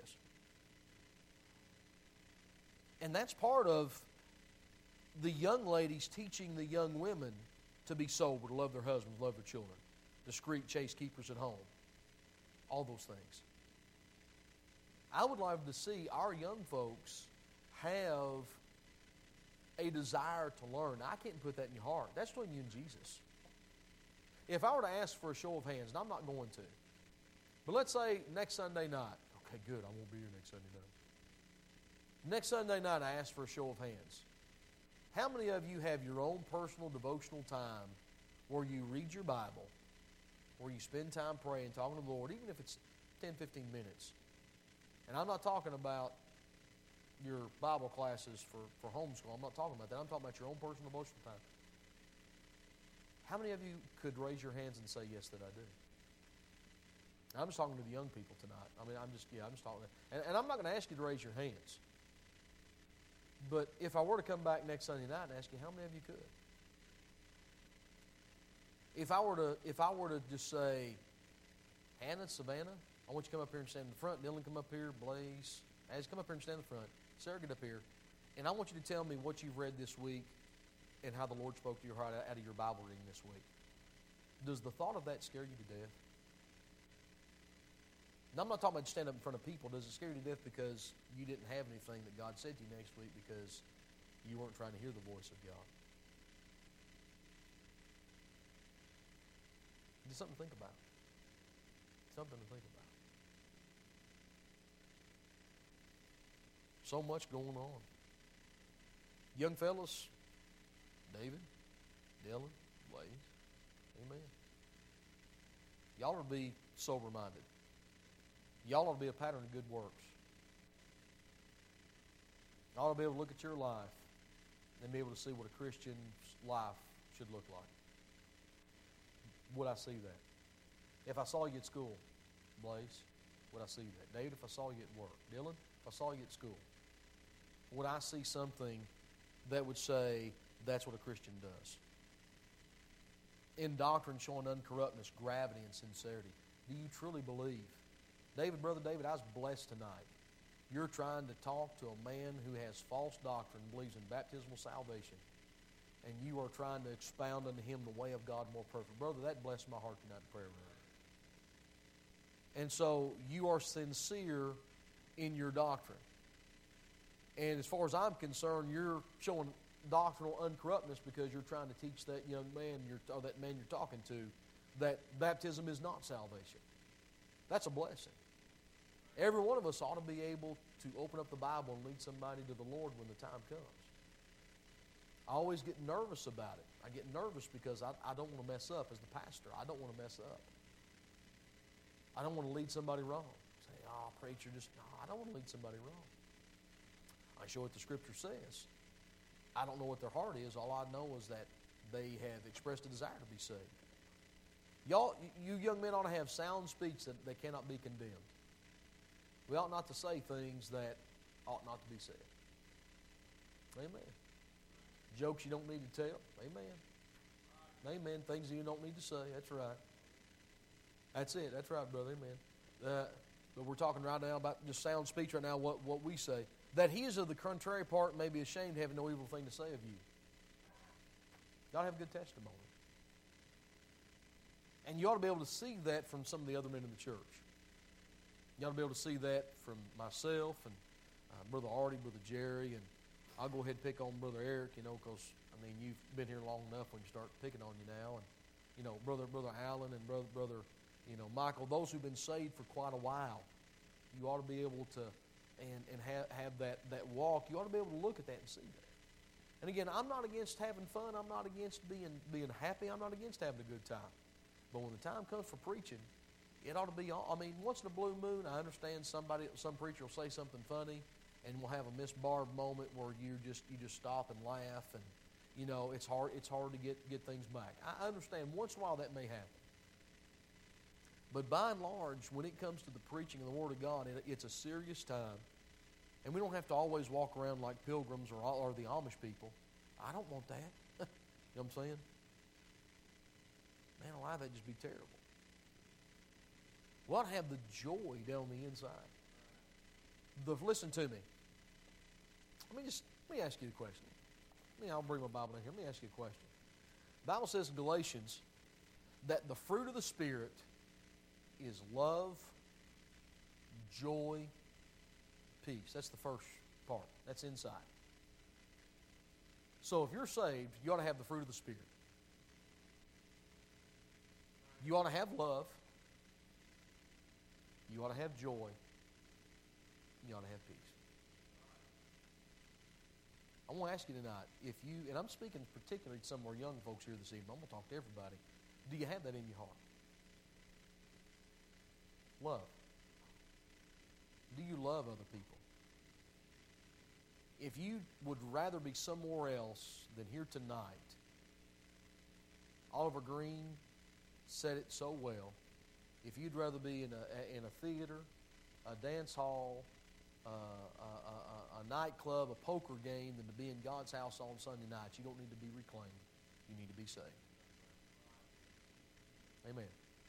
And that's part of the young ladies teaching the young women to be sober, to love their husbands, love their children, discreet, chaste keepers at home. All those things. I would love to see our young folks have a desire to learn. I can't put that in your heart. That's between you and Jesus. If I were to ask for a show of hands, and I'm not going to, but let's say next Sunday night, okay, good, I won't be here next Sunday night. Next Sunday night, I ask for a show of hands. How many of you have your own personal devotional time where you read your Bible, where you spend time praying, talking to the Lord, even if it's ten, fifteen minutes? And I'm not talking about your Bible classes for, for homeschool. I'm not talking about that. I'm talking about your own personal devotional time. How many of you could raise your hands and say, yes, that I do? I'm just talking to the young people tonight. I mean, I'm just, yeah, I'm just talking. And, and I'm not going to ask you to raise your hands. But if I were to come back next Sunday night and ask you, how many of you could? If I were to, if I were to just say, Hannah, Savannah, I want you to come up here and stand in the front. Dylan, come up here. Blaze, as come up here and stand in the front. Sarah, get up here. And I want you to tell me what you've read this week and how the Lord spoke to your heart out of your Bible reading this week. Does the thought of that scare you to death? Now, I'm not talking about stand up in front of people. Does it scare you to death because you didn't have anything that God said to you next week because you weren't trying to hear the voice of God? Just something to think about. Something to think about. So much going on. Young fellas, David, Dylan, Blaze, amen. Y'all ought to be sober-minded. Y'all ought to be a pattern of good works. Y'all ought to be able to look at your life and be able to see what a Christian's life should look like. Would I see that? If I saw you at school, Blaze, would I see that? David, if I saw you at work. Dylan, if I saw you at school, would I see something that would say that's what a Christian does? In doctrine showing uncorruptness, gravity, and sincerity. Do you truly believe? David, Brother David, I was blessed tonight. You're trying to talk to a man who has false doctrine, believes in baptismal salvation, and you are trying to expound unto him the way of God more perfect. Brother, that blessed my heart tonight in prayer room. And so you are sincere in your doctrine. And as far as I'm concerned, you're showing doctrinal uncorruptness because you're trying to teach that young man you're, or that man you're talking to that baptism is not salvation. That's a blessing. Every one of us ought to be able to open up the Bible and lead somebody to the Lord when the time comes. I always get nervous about it. I get nervous because I, I don't want to mess up as the pastor. I don't want to mess up. I don't want to lead somebody wrong. Say, oh, preacher, just, no, I don't want to lead somebody wrong. I show what the Scripture says. I don't know what their heart is. All I know is that they have expressed a desire to be saved. Y'all, you young men ought to have sound speech that, that cannot be condemned. We ought not to say things that ought not to be said. Amen. Jokes you don't need to tell. Amen. Amen. Things you don't need to say. That's right. That's it. That's right, brother. Amen. Uh, but we're talking right now about just sound speech right now, what, what we say. That he is of the contrary part may be ashamed, having no evil thing to say of you. You ought to have good testimony. And you ought to be able to see that from some of the other men in the church. You ought to be able to see that from myself and uh, Brother Artie, Brother Jerry, and I'll go ahead and pick on Brother Eric, you know, because, I mean, you've been here long enough when you start picking on you now. And, you know, Brother Brother Allen and Brother, Brother you know, Michael, those who've been saved for quite a while, you ought to be able to, and, and have, have that, that walk, you ought to be able to look at that and see that. And again, I'm not against having fun. I'm not against being, being happy. I'm not against having a good time. But when the time comes for preaching, it ought to be, I mean, once in a blue moon, I understand somebody, some preacher will say something funny, and we'll have a Miss Barb moment where you just you just stop and laugh, and you know it's hard it's hard to get, get things back. I understand once in a while that may happen, but by and large, when it comes to the preaching of the Word of God, it, it's a serious time, and we don't have to always walk around like pilgrims or or the Amish people. I don't want that. You know what I'm saying? Man, alive, that'd just be terrible. We ought to have the joy down on the inside. The, listen to me. Let me just let me ask you a question. Let me, I'll bring my Bible in here. Let me ask you a question. The Bible says in Galatians that the fruit of the Spirit is love, joy, peace. That's the first part. That's inside. So if you're saved, you ought to have the fruit of the Spirit. You ought to have love. You ought to have joy. You ought to have peace. I want to ask you tonight, if you, and I'm speaking particularly to some of our young folks here this evening, I'm going to talk to everybody. Do you have that in your heart? Love. Do you love other people? If you would rather be somewhere else than here tonight, Oliver Green said it so well. If you'd rather be in a, in a theater, a dance hall, uh, a, a, a, a nightclub, a poker game, than to be in God's house on Sunday nights, you don't need to be reclaimed. You need to be saved. Amen.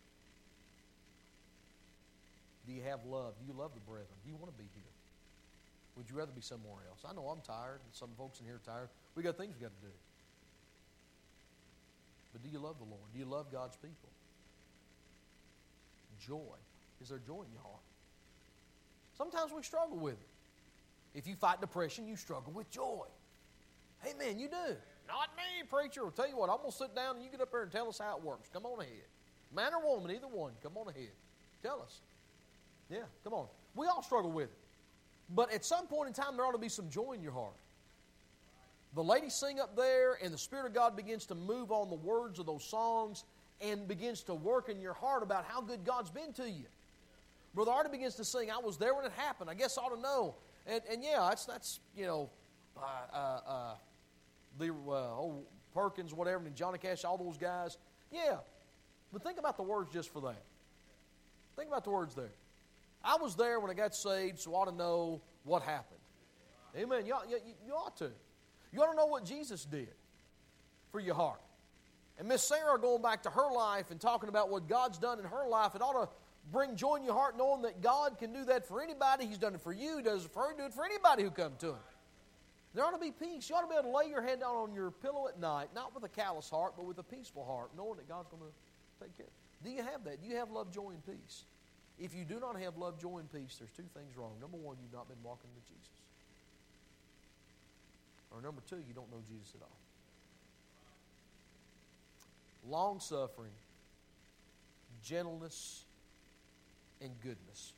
Do you have love? Do you love the brethren? Do you want to be here? Would you rather be somewhere else? I know I'm tired, and some folks in here are tired. We got things we got to do. But do you love the Lord? Do you love God's people? Joy. Is there joy in your heart? Sometimes we struggle with it. If you fight depression, you struggle with joy. Amen, you do. Not me, preacher. I'll tell you what, I'm going to sit down and you get up there and tell us how it works. Come on ahead. Man or woman, either one, come on ahead. Tell us. Yeah, come on. We all struggle with it. But at some point in time, there ought to be some joy in your heart. The ladies sing up there, and the Spirit of God begins to move on the words of those songs and begins to work in your heart about how good God's been to you. Brother Artie begins to sing, I was there when it happened. I guess I ought to know. And, and yeah, that's, that's you know, uh, uh, uh, the uh, old Perkins, whatever, and Johnny Cash, all those guys. Yeah. But think about the words just for that. Think about the words there. I was there when I got saved, so I ought to know what happened. Amen. You ought, you, you ought to. You ought to know what Jesus did for your heart. And Miss Sarah going back to her life and talking about what God's done in her life, it ought to bring joy in your heart knowing that God can do that for anybody. He's done it for you. He does it for her. Do it for anybody who comes to Him. There ought to be peace. You ought to be able to lay your head down on your pillow at night, not with a callous heart, but with a peaceful heart, knowing that God's going to take care of it. Do you have that? Do you have love, joy, and peace? If you do not have love, joy, and peace, there's two things wrong. Number one, you've not been walking with Jesus. Or number two, you don't know Jesus at all. Long-suffering, gentleness, and goodness.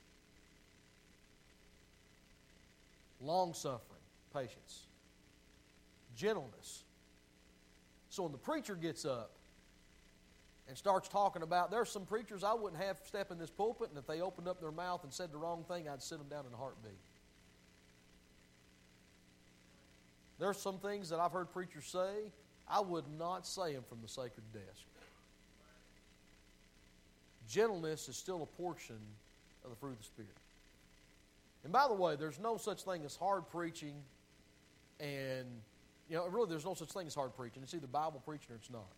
Long-suffering, patience. Gentleness. So when the preacher gets up and starts talking about, there's some preachers I wouldn't have step in this pulpit, and if they opened up their mouth and said the wrong thing, I'd sit them down in a heartbeat. There's some things that I've heard preachers say, I would not say them from the sacred desk. Gentleness is still a portion of the fruit of the Spirit. And by the way, there's no such thing as hard preaching, and, you know, really there's no such thing as hard preaching. It's either Bible preaching or it's not.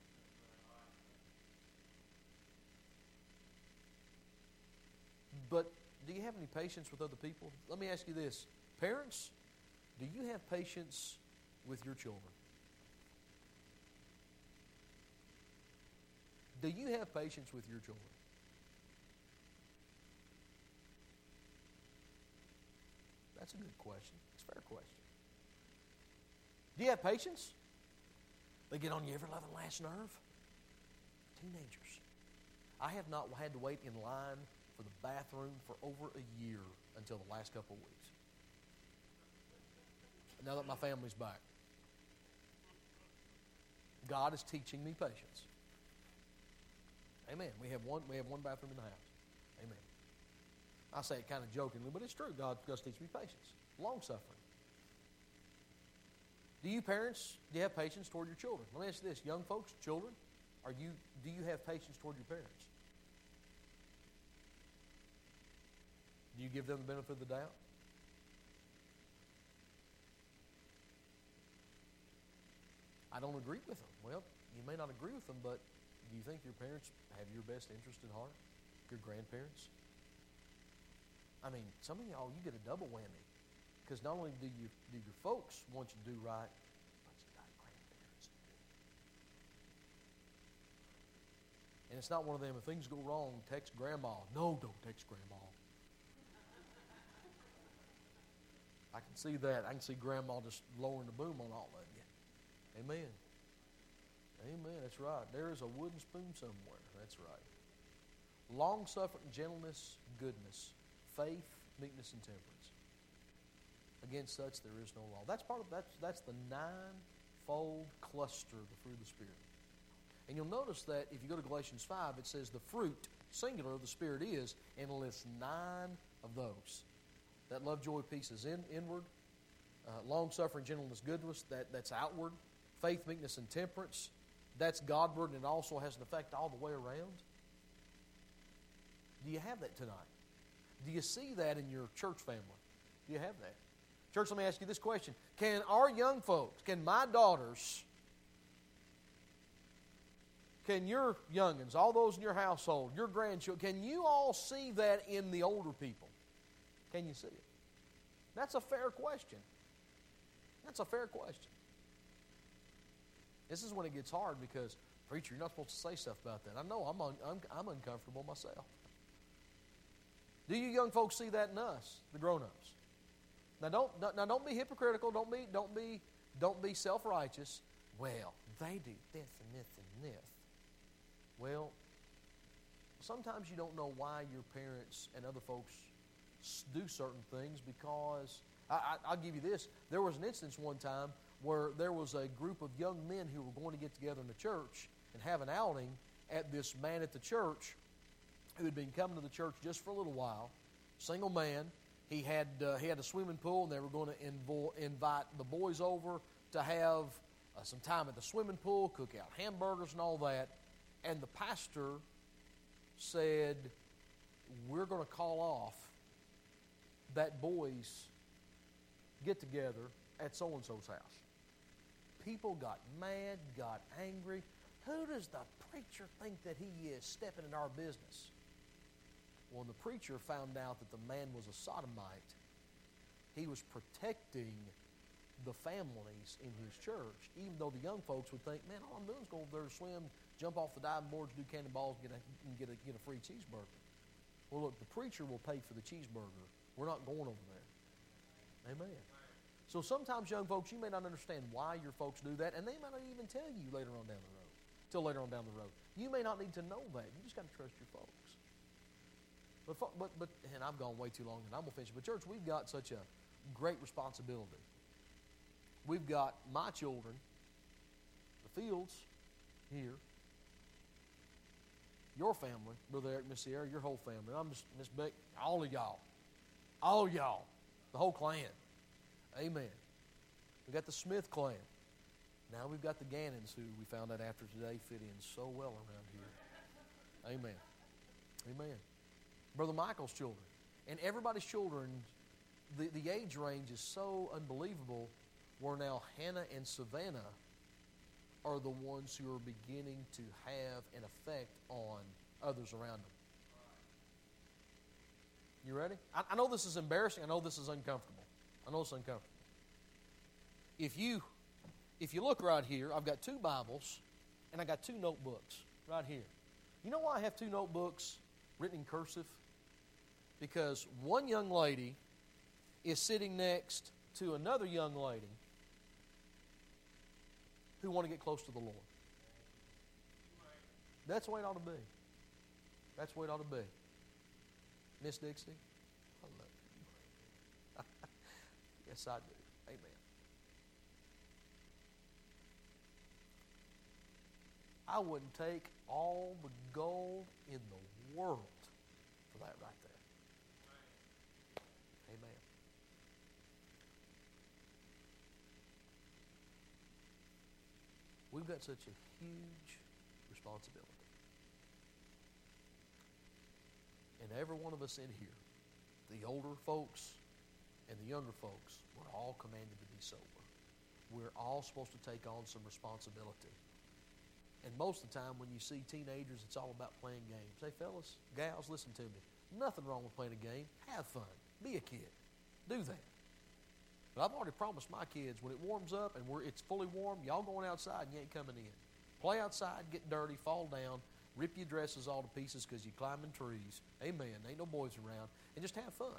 But do you have any patience with other people? Let me ask you this. Parents, do you have patience with your children? Do you have patience with your children? That's a good question. It's a fair question. Do you have patience? They get on you every living last nerve? Teenagers. I have not had to wait in line for the bathroom for over a year until the last couple of weeks. Now that my family's back. God is teaching me patience. Amen. We have one, we have one bathroom in the house. Amen. I say it kind of jokingly, but it's true. God does teach me patience. Long-suffering. Do you parents, do you have patience toward your children? Let me ask you this. Young folks, children, are you, do you have patience toward your parents? Do you give them the benefit of the doubt? I don't agree with them. Well, you may not agree with them, but do you think your parents have your best interest at heart? Your grandparents? I mean, some of y'all, you get a double whammy. Because not only do you do your folks want you to do right, but you got grandparents to do. And it's not one of them, if things go wrong, text grandma. No, don't text grandma. I can see that. I can see grandma just lowering the boom on all of you. Amen. Amen. That's right. There is a wooden spoon somewhere. That's right. Long-suffering, gentleness, goodness, faith, meekness, and temperance. Against such there is no law. That's part of that's that's the nine-fold cluster of the fruit of the Spirit. And you'll notice that if you go to Galatians five, it says the fruit, singular, of the Spirit is, and it lists nine of those. That love, joy, peace is in, inward. Uh, long-suffering, gentleness, goodness, that, that's outward. Faith, meekness, and temperance, that's Godward, and it also has an effect all the way around. you have that tonight? Do you see that in your church family? Do you have that? Church, let me ask you this question. Can our young folks, can my daughters, can your youngins, all those in your household, your grandchildren, can you all see that in the older people? Can you see it? That's a fair question. That's a fair question. This is when it gets hard because, preacher, you're not supposed to say stuff about that. I know I'm, un, I'm, I'm uncomfortable myself. Do you young folks see that in us, the grown-ups? Now don't, now don't be hypocritical. Don't be, don't be, don't be self-righteous. Well, they do this and this and this. Well, sometimes you don't know why your parents and other folks do certain things because, I, I, I'll give you this. There was an instance one time where there was a group of young men who were going to get together in the church and have an outing at this man at the church who had been coming to the church just for a little while. Single man. He had uh, he had a swimming pool, and they were going to invo- invite the boys over to have uh, some time at the swimming pool, cook out hamburgers and all that. And the pastor said, we're going to call off that boys' get-together at so-and-so's house. People got mad, got angry. Who does the preacher think that he is stepping in our business? Well, when the preacher found out that the man was a sodomite, he was protecting the families in his church, even though the young folks would think, man, all I'm doing is go over there to swim, jump off the diving boards, do cannonballs, get a, and get a, get a free cheeseburger. Well, look, the preacher will pay for the cheeseburger. We're not going over there. Amen. So sometimes, young folks, you may not understand why your folks do that, and they might not even tell you later on down the road, till later on down the road. You may not need to know that. You just got to trust your folks. But, but, but, and I've gone way too long, and I'm going to finish. But, church, we've got such a great responsibility. We've got my children, the Fields, here. Your family, Brother Eric, Miss Sierra, your whole family. I'm just, Miss Beck, all of y'all. All of y'all. The whole clan. Amen. We've got the Smith clan. Now we've got the Gannons, who we found out after today fit in so well around here. Amen. Amen. Brother Michael's children. And everybody's children, the, the age range is so unbelievable where now Hannah and Savannah are the ones who are beginning to have an effect on others around them. You ready? I, I know this is embarrassing. I know this is uncomfortable. I know it's uncomfortable. If you, if you look right here, I've got two Bibles and I got two notebooks right here. You know why I have two notebooks written in cursive? Because one young lady is sitting next to another young lady who want to get close to the Lord. That's the way it ought to be. That's the way it ought to be. Miss Dixie, I love you. Yes, I do. Amen. I wouldn't take all the gold in the world for that right there. Amen. We've got such a huge responsibility. And every one of us in here, the older folks and the younger folks, we're all commanded to be sober. We're all supposed to take on some responsibility. And most of the time when you see teenagers, it's all about playing games. Hey, fellas, gals, listen to me. Nothing wrong with playing a game. Have fun. Be a kid. Do that. But I've already promised my kids when it warms up and we're, it's fully warm, y'all going outside and you ain't coming in. Play outside, get dirty, fall down, rip your dresses all to pieces because you're climbing trees. Amen. Ain't no boys around. And just have fun.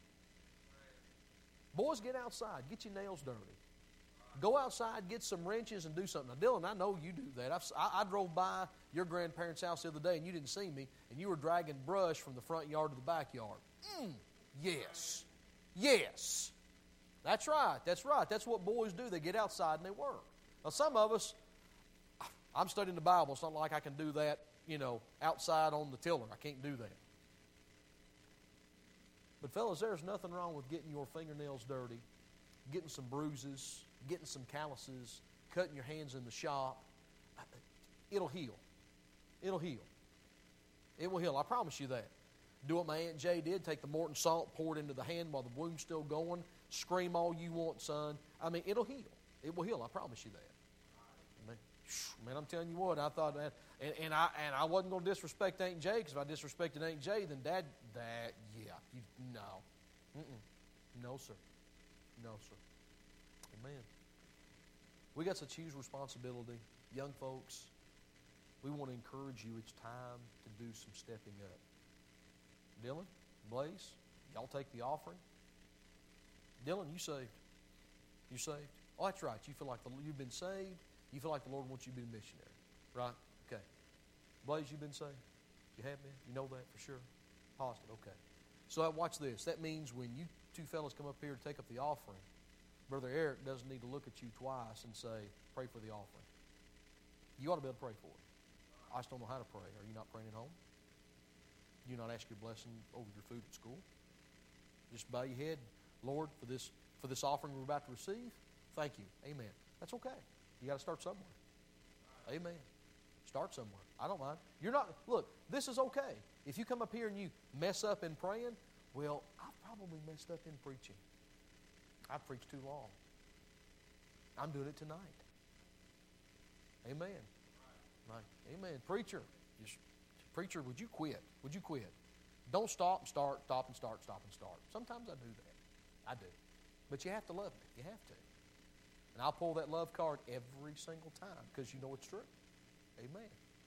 Boys, get outside. Get your nails dirty. Go outside, get some wrenches, and do something. Now, Dylan, I know you do that. I've, I, I drove by your grandparents' house the other day, and you didn't see me, and you were dragging brush from the front yard to the backyard. Mm, yes. Yes. That's right. That's right. That's what boys do. They get outside and they work. Now, some of us, I'm studying the Bible. It's not like I can do that, you know, outside on the tiller. I can't do that. But, fellas, there's nothing wrong with getting your fingernails dirty, getting some bruises, getting some calluses, cutting your hands in the shop. It'll heal. It'll heal. It will heal. I promise you that. Do what my Aunt Jay did. Take the Morton salt, pour it into the hand while the wound's still going. Scream all you want, son. I mean, it'll heal. It will heal. I promise you that. I mean, man, I'm telling you what. I thought that, and, and I and I wasn't going to disrespect Aunt Jay, because if I disrespected Aunt Jay, then Dad, Dad, yeah, you, no, Mm-mm. no, sir, no, sir. Amen. We got such huge responsibility, young folks. We want to encourage you. It's time to do some stepping up. Dylan, Blaze, y'all take the offering. Dylan, you saved. You saved. Oh, that's right. You feel like the, you've been saved. You feel like the Lord wants you to be a missionary, right? Okay. Blaze, you've been saved. You have been. You know that for sure. Positive. Okay. So watch this. That means when you two fellas come up here to take up the offering, Brother Eric doesn't need to look at you twice and say, "Pray for the offering." You ought to be able to pray for it. I just don't know how to pray. Are you not praying at home? Do you not ask your blessing over your food at school? Just bow your head, Lord, for this for this offering we're about to receive. Thank you. Amen. That's okay. You got to start somewhere. Amen. Start somewhere. I don't mind. You're not. Look, this is okay. If you come up here and you mess up in praying, well, I've probably messed up in preaching. I've preached too long. I'm doing it tonight. Amen. Right. Amen. Preacher, just, preacher, would you quit? Would you quit? Don't stop and start, stop and start, stop and start. Sometimes I do that. I do. But you have to love me. You have to. And I'll pull that love card every single time because you know it's true. Amen.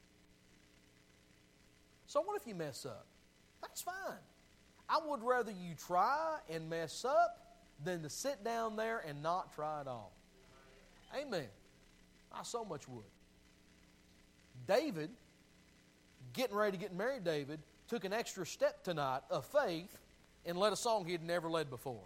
So what if you mess up? That's fine. I would rather you try and mess up than to sit down there and not try at all. Amen. I so much would. David, getting ready to get married, David, took an extra step tonight of faith and led a song he had never led before.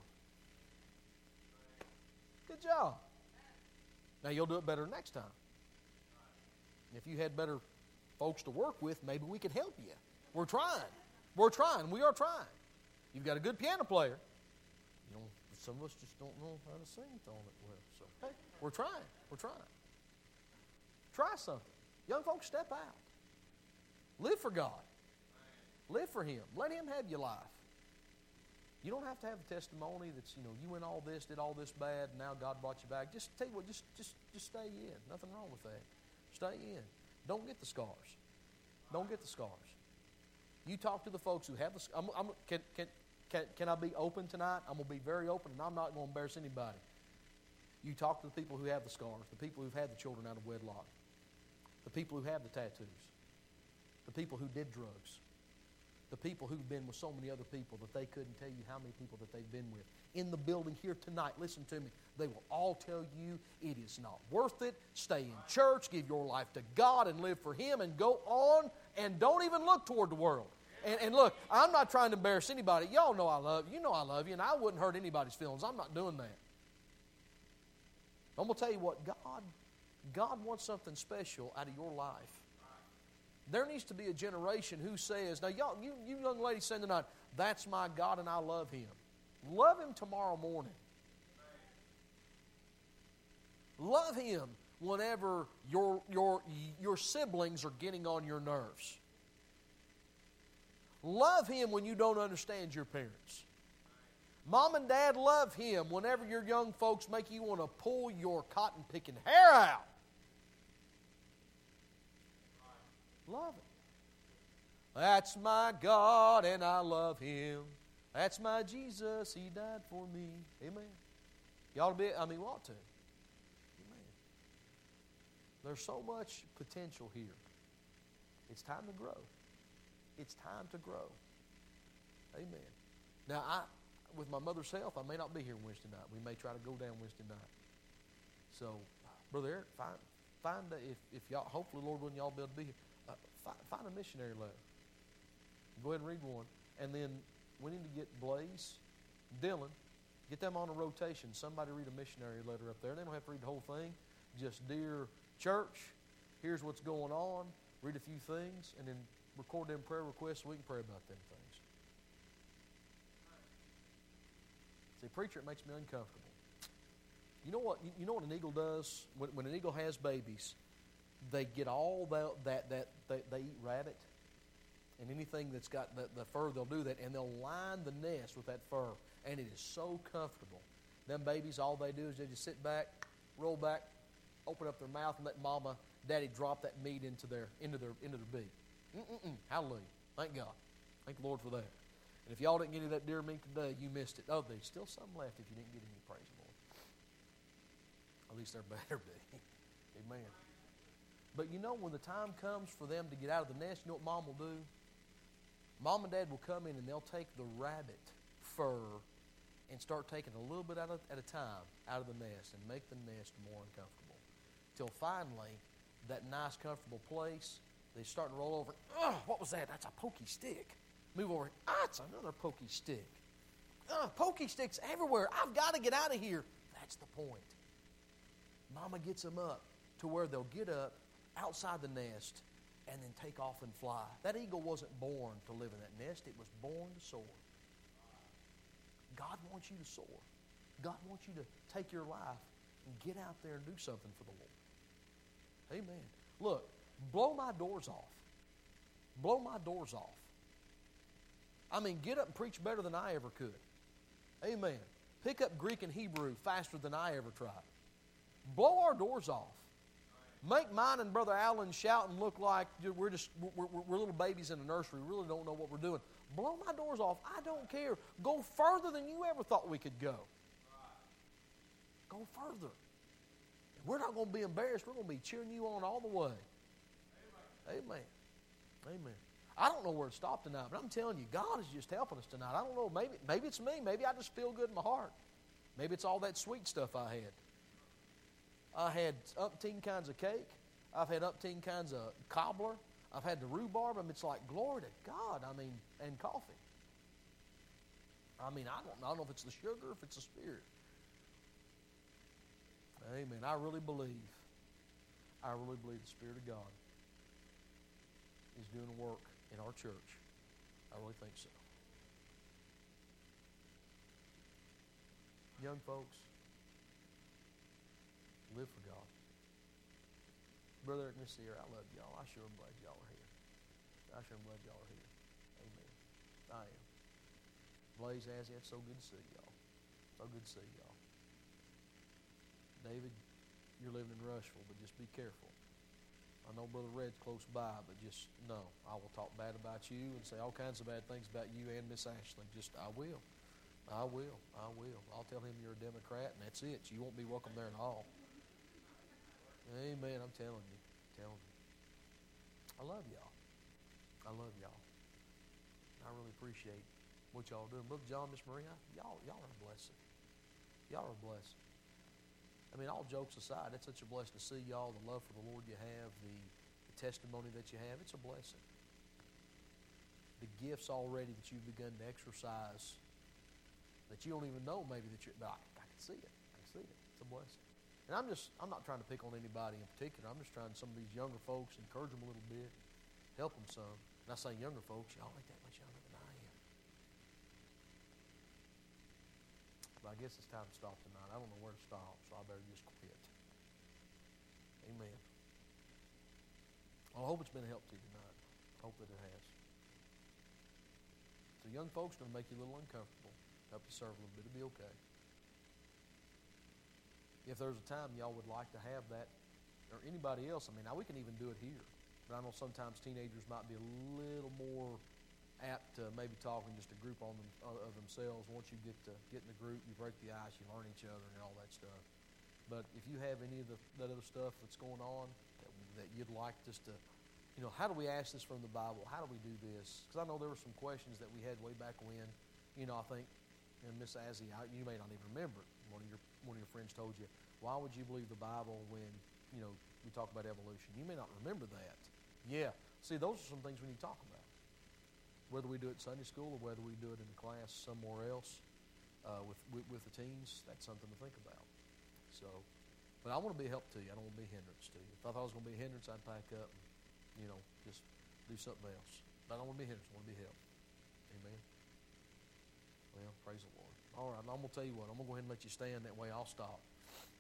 Good job. Now you'll do it better next time. If you had better folks to work with, maybe we could help you. We're trying. We're trying. We are trying. You've got a good piano player. You know, some of us just don't know how to sing on it well. So, hey, we're trying. We're trying. Try something. Young folks, step out. Live for God. Live for Him. Let Him have your life. You don't have to have a testimony that's, you know, you went all this, did all this bad, and now God brought you back. Just tell you what, just just just stay in. Nothing wrong with that. Stay in. Don't get the scars. Don't get the scars. You talk to the folks who have the scars. I'm, I'm, can, can, can, can I be open tonight? I'm going to be very open, and I'm not going to embarrass anybody. You talk to the people who have the scars, the people who've had the children out of wedlock, the people who have the tattoos, the people who did drugs, the people who've been with so many other people that they couldn't tell you how many people that they've been with. In the building here tonight, listen to me, they will all tell you it is not worth it. Stay in church, give your life to God and live for Him and go on and don't even look toward the world. And, and look, I'm not trying to embarrass anybody. Y'all know I love you. You know I love you, and I wouldn't hurt anybody's feelings. I'm not doing that. I'm going to tell you what, God, God wants something special out of your life. There needs to be a generation who says, now y'all, you, you young ladies saying tonight, that's my God and I love Him. Love Him tomorrow morning. Love Him whenever your, your, your siblings are getting on your nerves. Love Him when you don't understand your parents. Mom and Dad, love Him whenever your young folks make you want to pull your cotton-picking hair out. Love Him. That's my God and I love Him. That's my Jesus, He died for me. Amen. You ought to be, I mean, we ought to. Amen. There's so much potential here. It's time to grow. It's time to grow. Amen. Now, I, with my mother's health, I may not be here Wednesday night. We may try to go down Wednesday night. So, Brother Eric, find, find a, if, if y'all, hopefully, Lord willing, y'all be able to be here. Uh, find, find a missionary letter. Go ahead and read one. And then we need to get Blaze, Dylan, get them on a rotation. Somebody read a missionary letter up there. They don't have to read the whole thing. Just, dear church, here's what's going on. Read a few things, and then record them prayer requests so we can pray about them things. See, preacher, it makes me uncomfortable. You know what? You know what an eagle does when, when an eagle has babies? They get all that that that they, they eat rabbit, and anything that's got the, the fur, they'll do that, and they'll line the nest with that fur, and it is so comfortable. Them babies, all they do is they just sit back, roll back, open up their mouth, and let mama, daddy drop that meat into their into their into their beak. Mm-mm-mm. Hallelujah! Thank God. Thank the Lord for that. And if y'all didn't get any of that deer meat today, you missed it. Oh, there's still some left if you didn't get any. Praise the Lord. At least there better be. Amen. But you know, when the time comes for them to get out of the nest, you know what Mom will do? Mom and Dad will come in and they'll take the rabbit fur and start taking a little bit out of, at a time out of the nest and make the nest more uncomfortable. Till finally, that nice, comfortable place, they start to roll over. Oh, what was that? That's a pokey stick. Move over. Ah, it's another pokey stick. Oh, pokey sticks everywhere. I've got to get out of here. That's the point. Mama gets them up to where they'll get up outside the nest and then take off and fly. That eagle wasn't born to live in that nest. It was born to soar. God wants you to soar. God wants you to take your life and get out there and do something for the Lord. Amen. Look, blow my doors off. Blow my doors off. I mean, get up and preach better than I ever could. Amen. Pick up Greek and Hebrew faster than I ever tried. Blow our doors off. Make mine and Brother Allen shout and look like we're just we're, we're, we're little babies in a nursery. We really don't know what we're doing. Blow my doors off. I don't care. Go further than you ever thought we could go. Go further. We're not going to be embarrassed. We're going to be cheering you on all the way. Amen. Amen. Amen. I don't know where to stop tonight, but I'm telling you, God is just helping us tonight. I don't know. Maybe, maybe it's me. Maybe I just feel good in my heart. Maybe it's all that sweet stuff I had. I had umpteen kinds of cake. I've had umpteen kinds of cobbler. I've had the rhubarb. I mean, it's like, glory to God. I mean, and coffee. I mean, I don't, I don't know if it's the sugar or if it's the spirit. Amen. I really believe, I really believe the Spirit of God is doing a work in our church. I really think so. Young folks, live for God. Brother and Miss Sierra, I love y'all. I sure am glad y'all are here. I sure am glad y'all are here. Amen. I am. Blaze, Azzy, it's so good to see y'all. So good to see y'all. David, you're living in Rushville, but just be careful. I know Brother Red's close by, but just know I will talk bad about you and say all kinds of bad things about you and Miss Ashley. Just, I will. I will. I will. I'll tell him you're a Democrat, and that's it. You won't be welcome there at all. Amen. I'm telling you. I'm telling you. I love y'all. I love y'all. I really appreciate what y'all are doing. Brother John, Miss Maria, y'all, y'all are a blessing. Y'all are a blessing. I mean, all jokes aside, it's such a blessing to see y'all, the love for the Lord you have, the, the testimony that you have. It's a blessing. The gifts already that you've begun to exercise that you don't even know maybe that you're, but I, I can see it. I can see it. It's a blessing. And I'm just, I'm not trying to pick on anybody in particular. I'm just trying some of these younger folks, encourage them a little bit, help them some. And I say younger folks, y'all ain't that much younger than I am. But I guess it's time to stop tonight. I don't know where to stop, so I better just quit. Amen. Well, I hope it's been a help to you tonight. I hope that it has. So young folks, going to make you a little uncomfortable. Help you serve a little bit. It'll be okay. If there's a time y'all would like to have that, or anybody else, I mean, now we can even do it here. But I know sometimes teenagers might be a little more apt to maybe talking just a group on them, uh, of themselves. Once you get to get in the group, you break the ice, you learn each other and all that stuff. But if you have any of the, that other stuff that's going on that, that you'd like just to, you know, how do we ask this from the Bible? How do we do this? Because I know there were some questions that we had way back when. You know, I think, and Miss Azzy, you may not even remember it. One of your one of your friends told you, why would you believe the Bible when, you know, we talk about evolution? You may not remember that. Yeah. See, those are some things we need to talk about. Whether we do it in Sunday school or whether we do it in the class somewhere else uh, with, with with the teens, that's something to think about. So, but I want to be a help to you. I don't want to be a hindrance to you. If I thought I was going to be a hindrance, I'd pack up and, you know, just do something else. But I don't want to be a hindrance. I want to be help. Amen. Well, praise the Lord. All right, I'm going to tell you what. I'm going to go ahead and let you stand that way. I'll stop.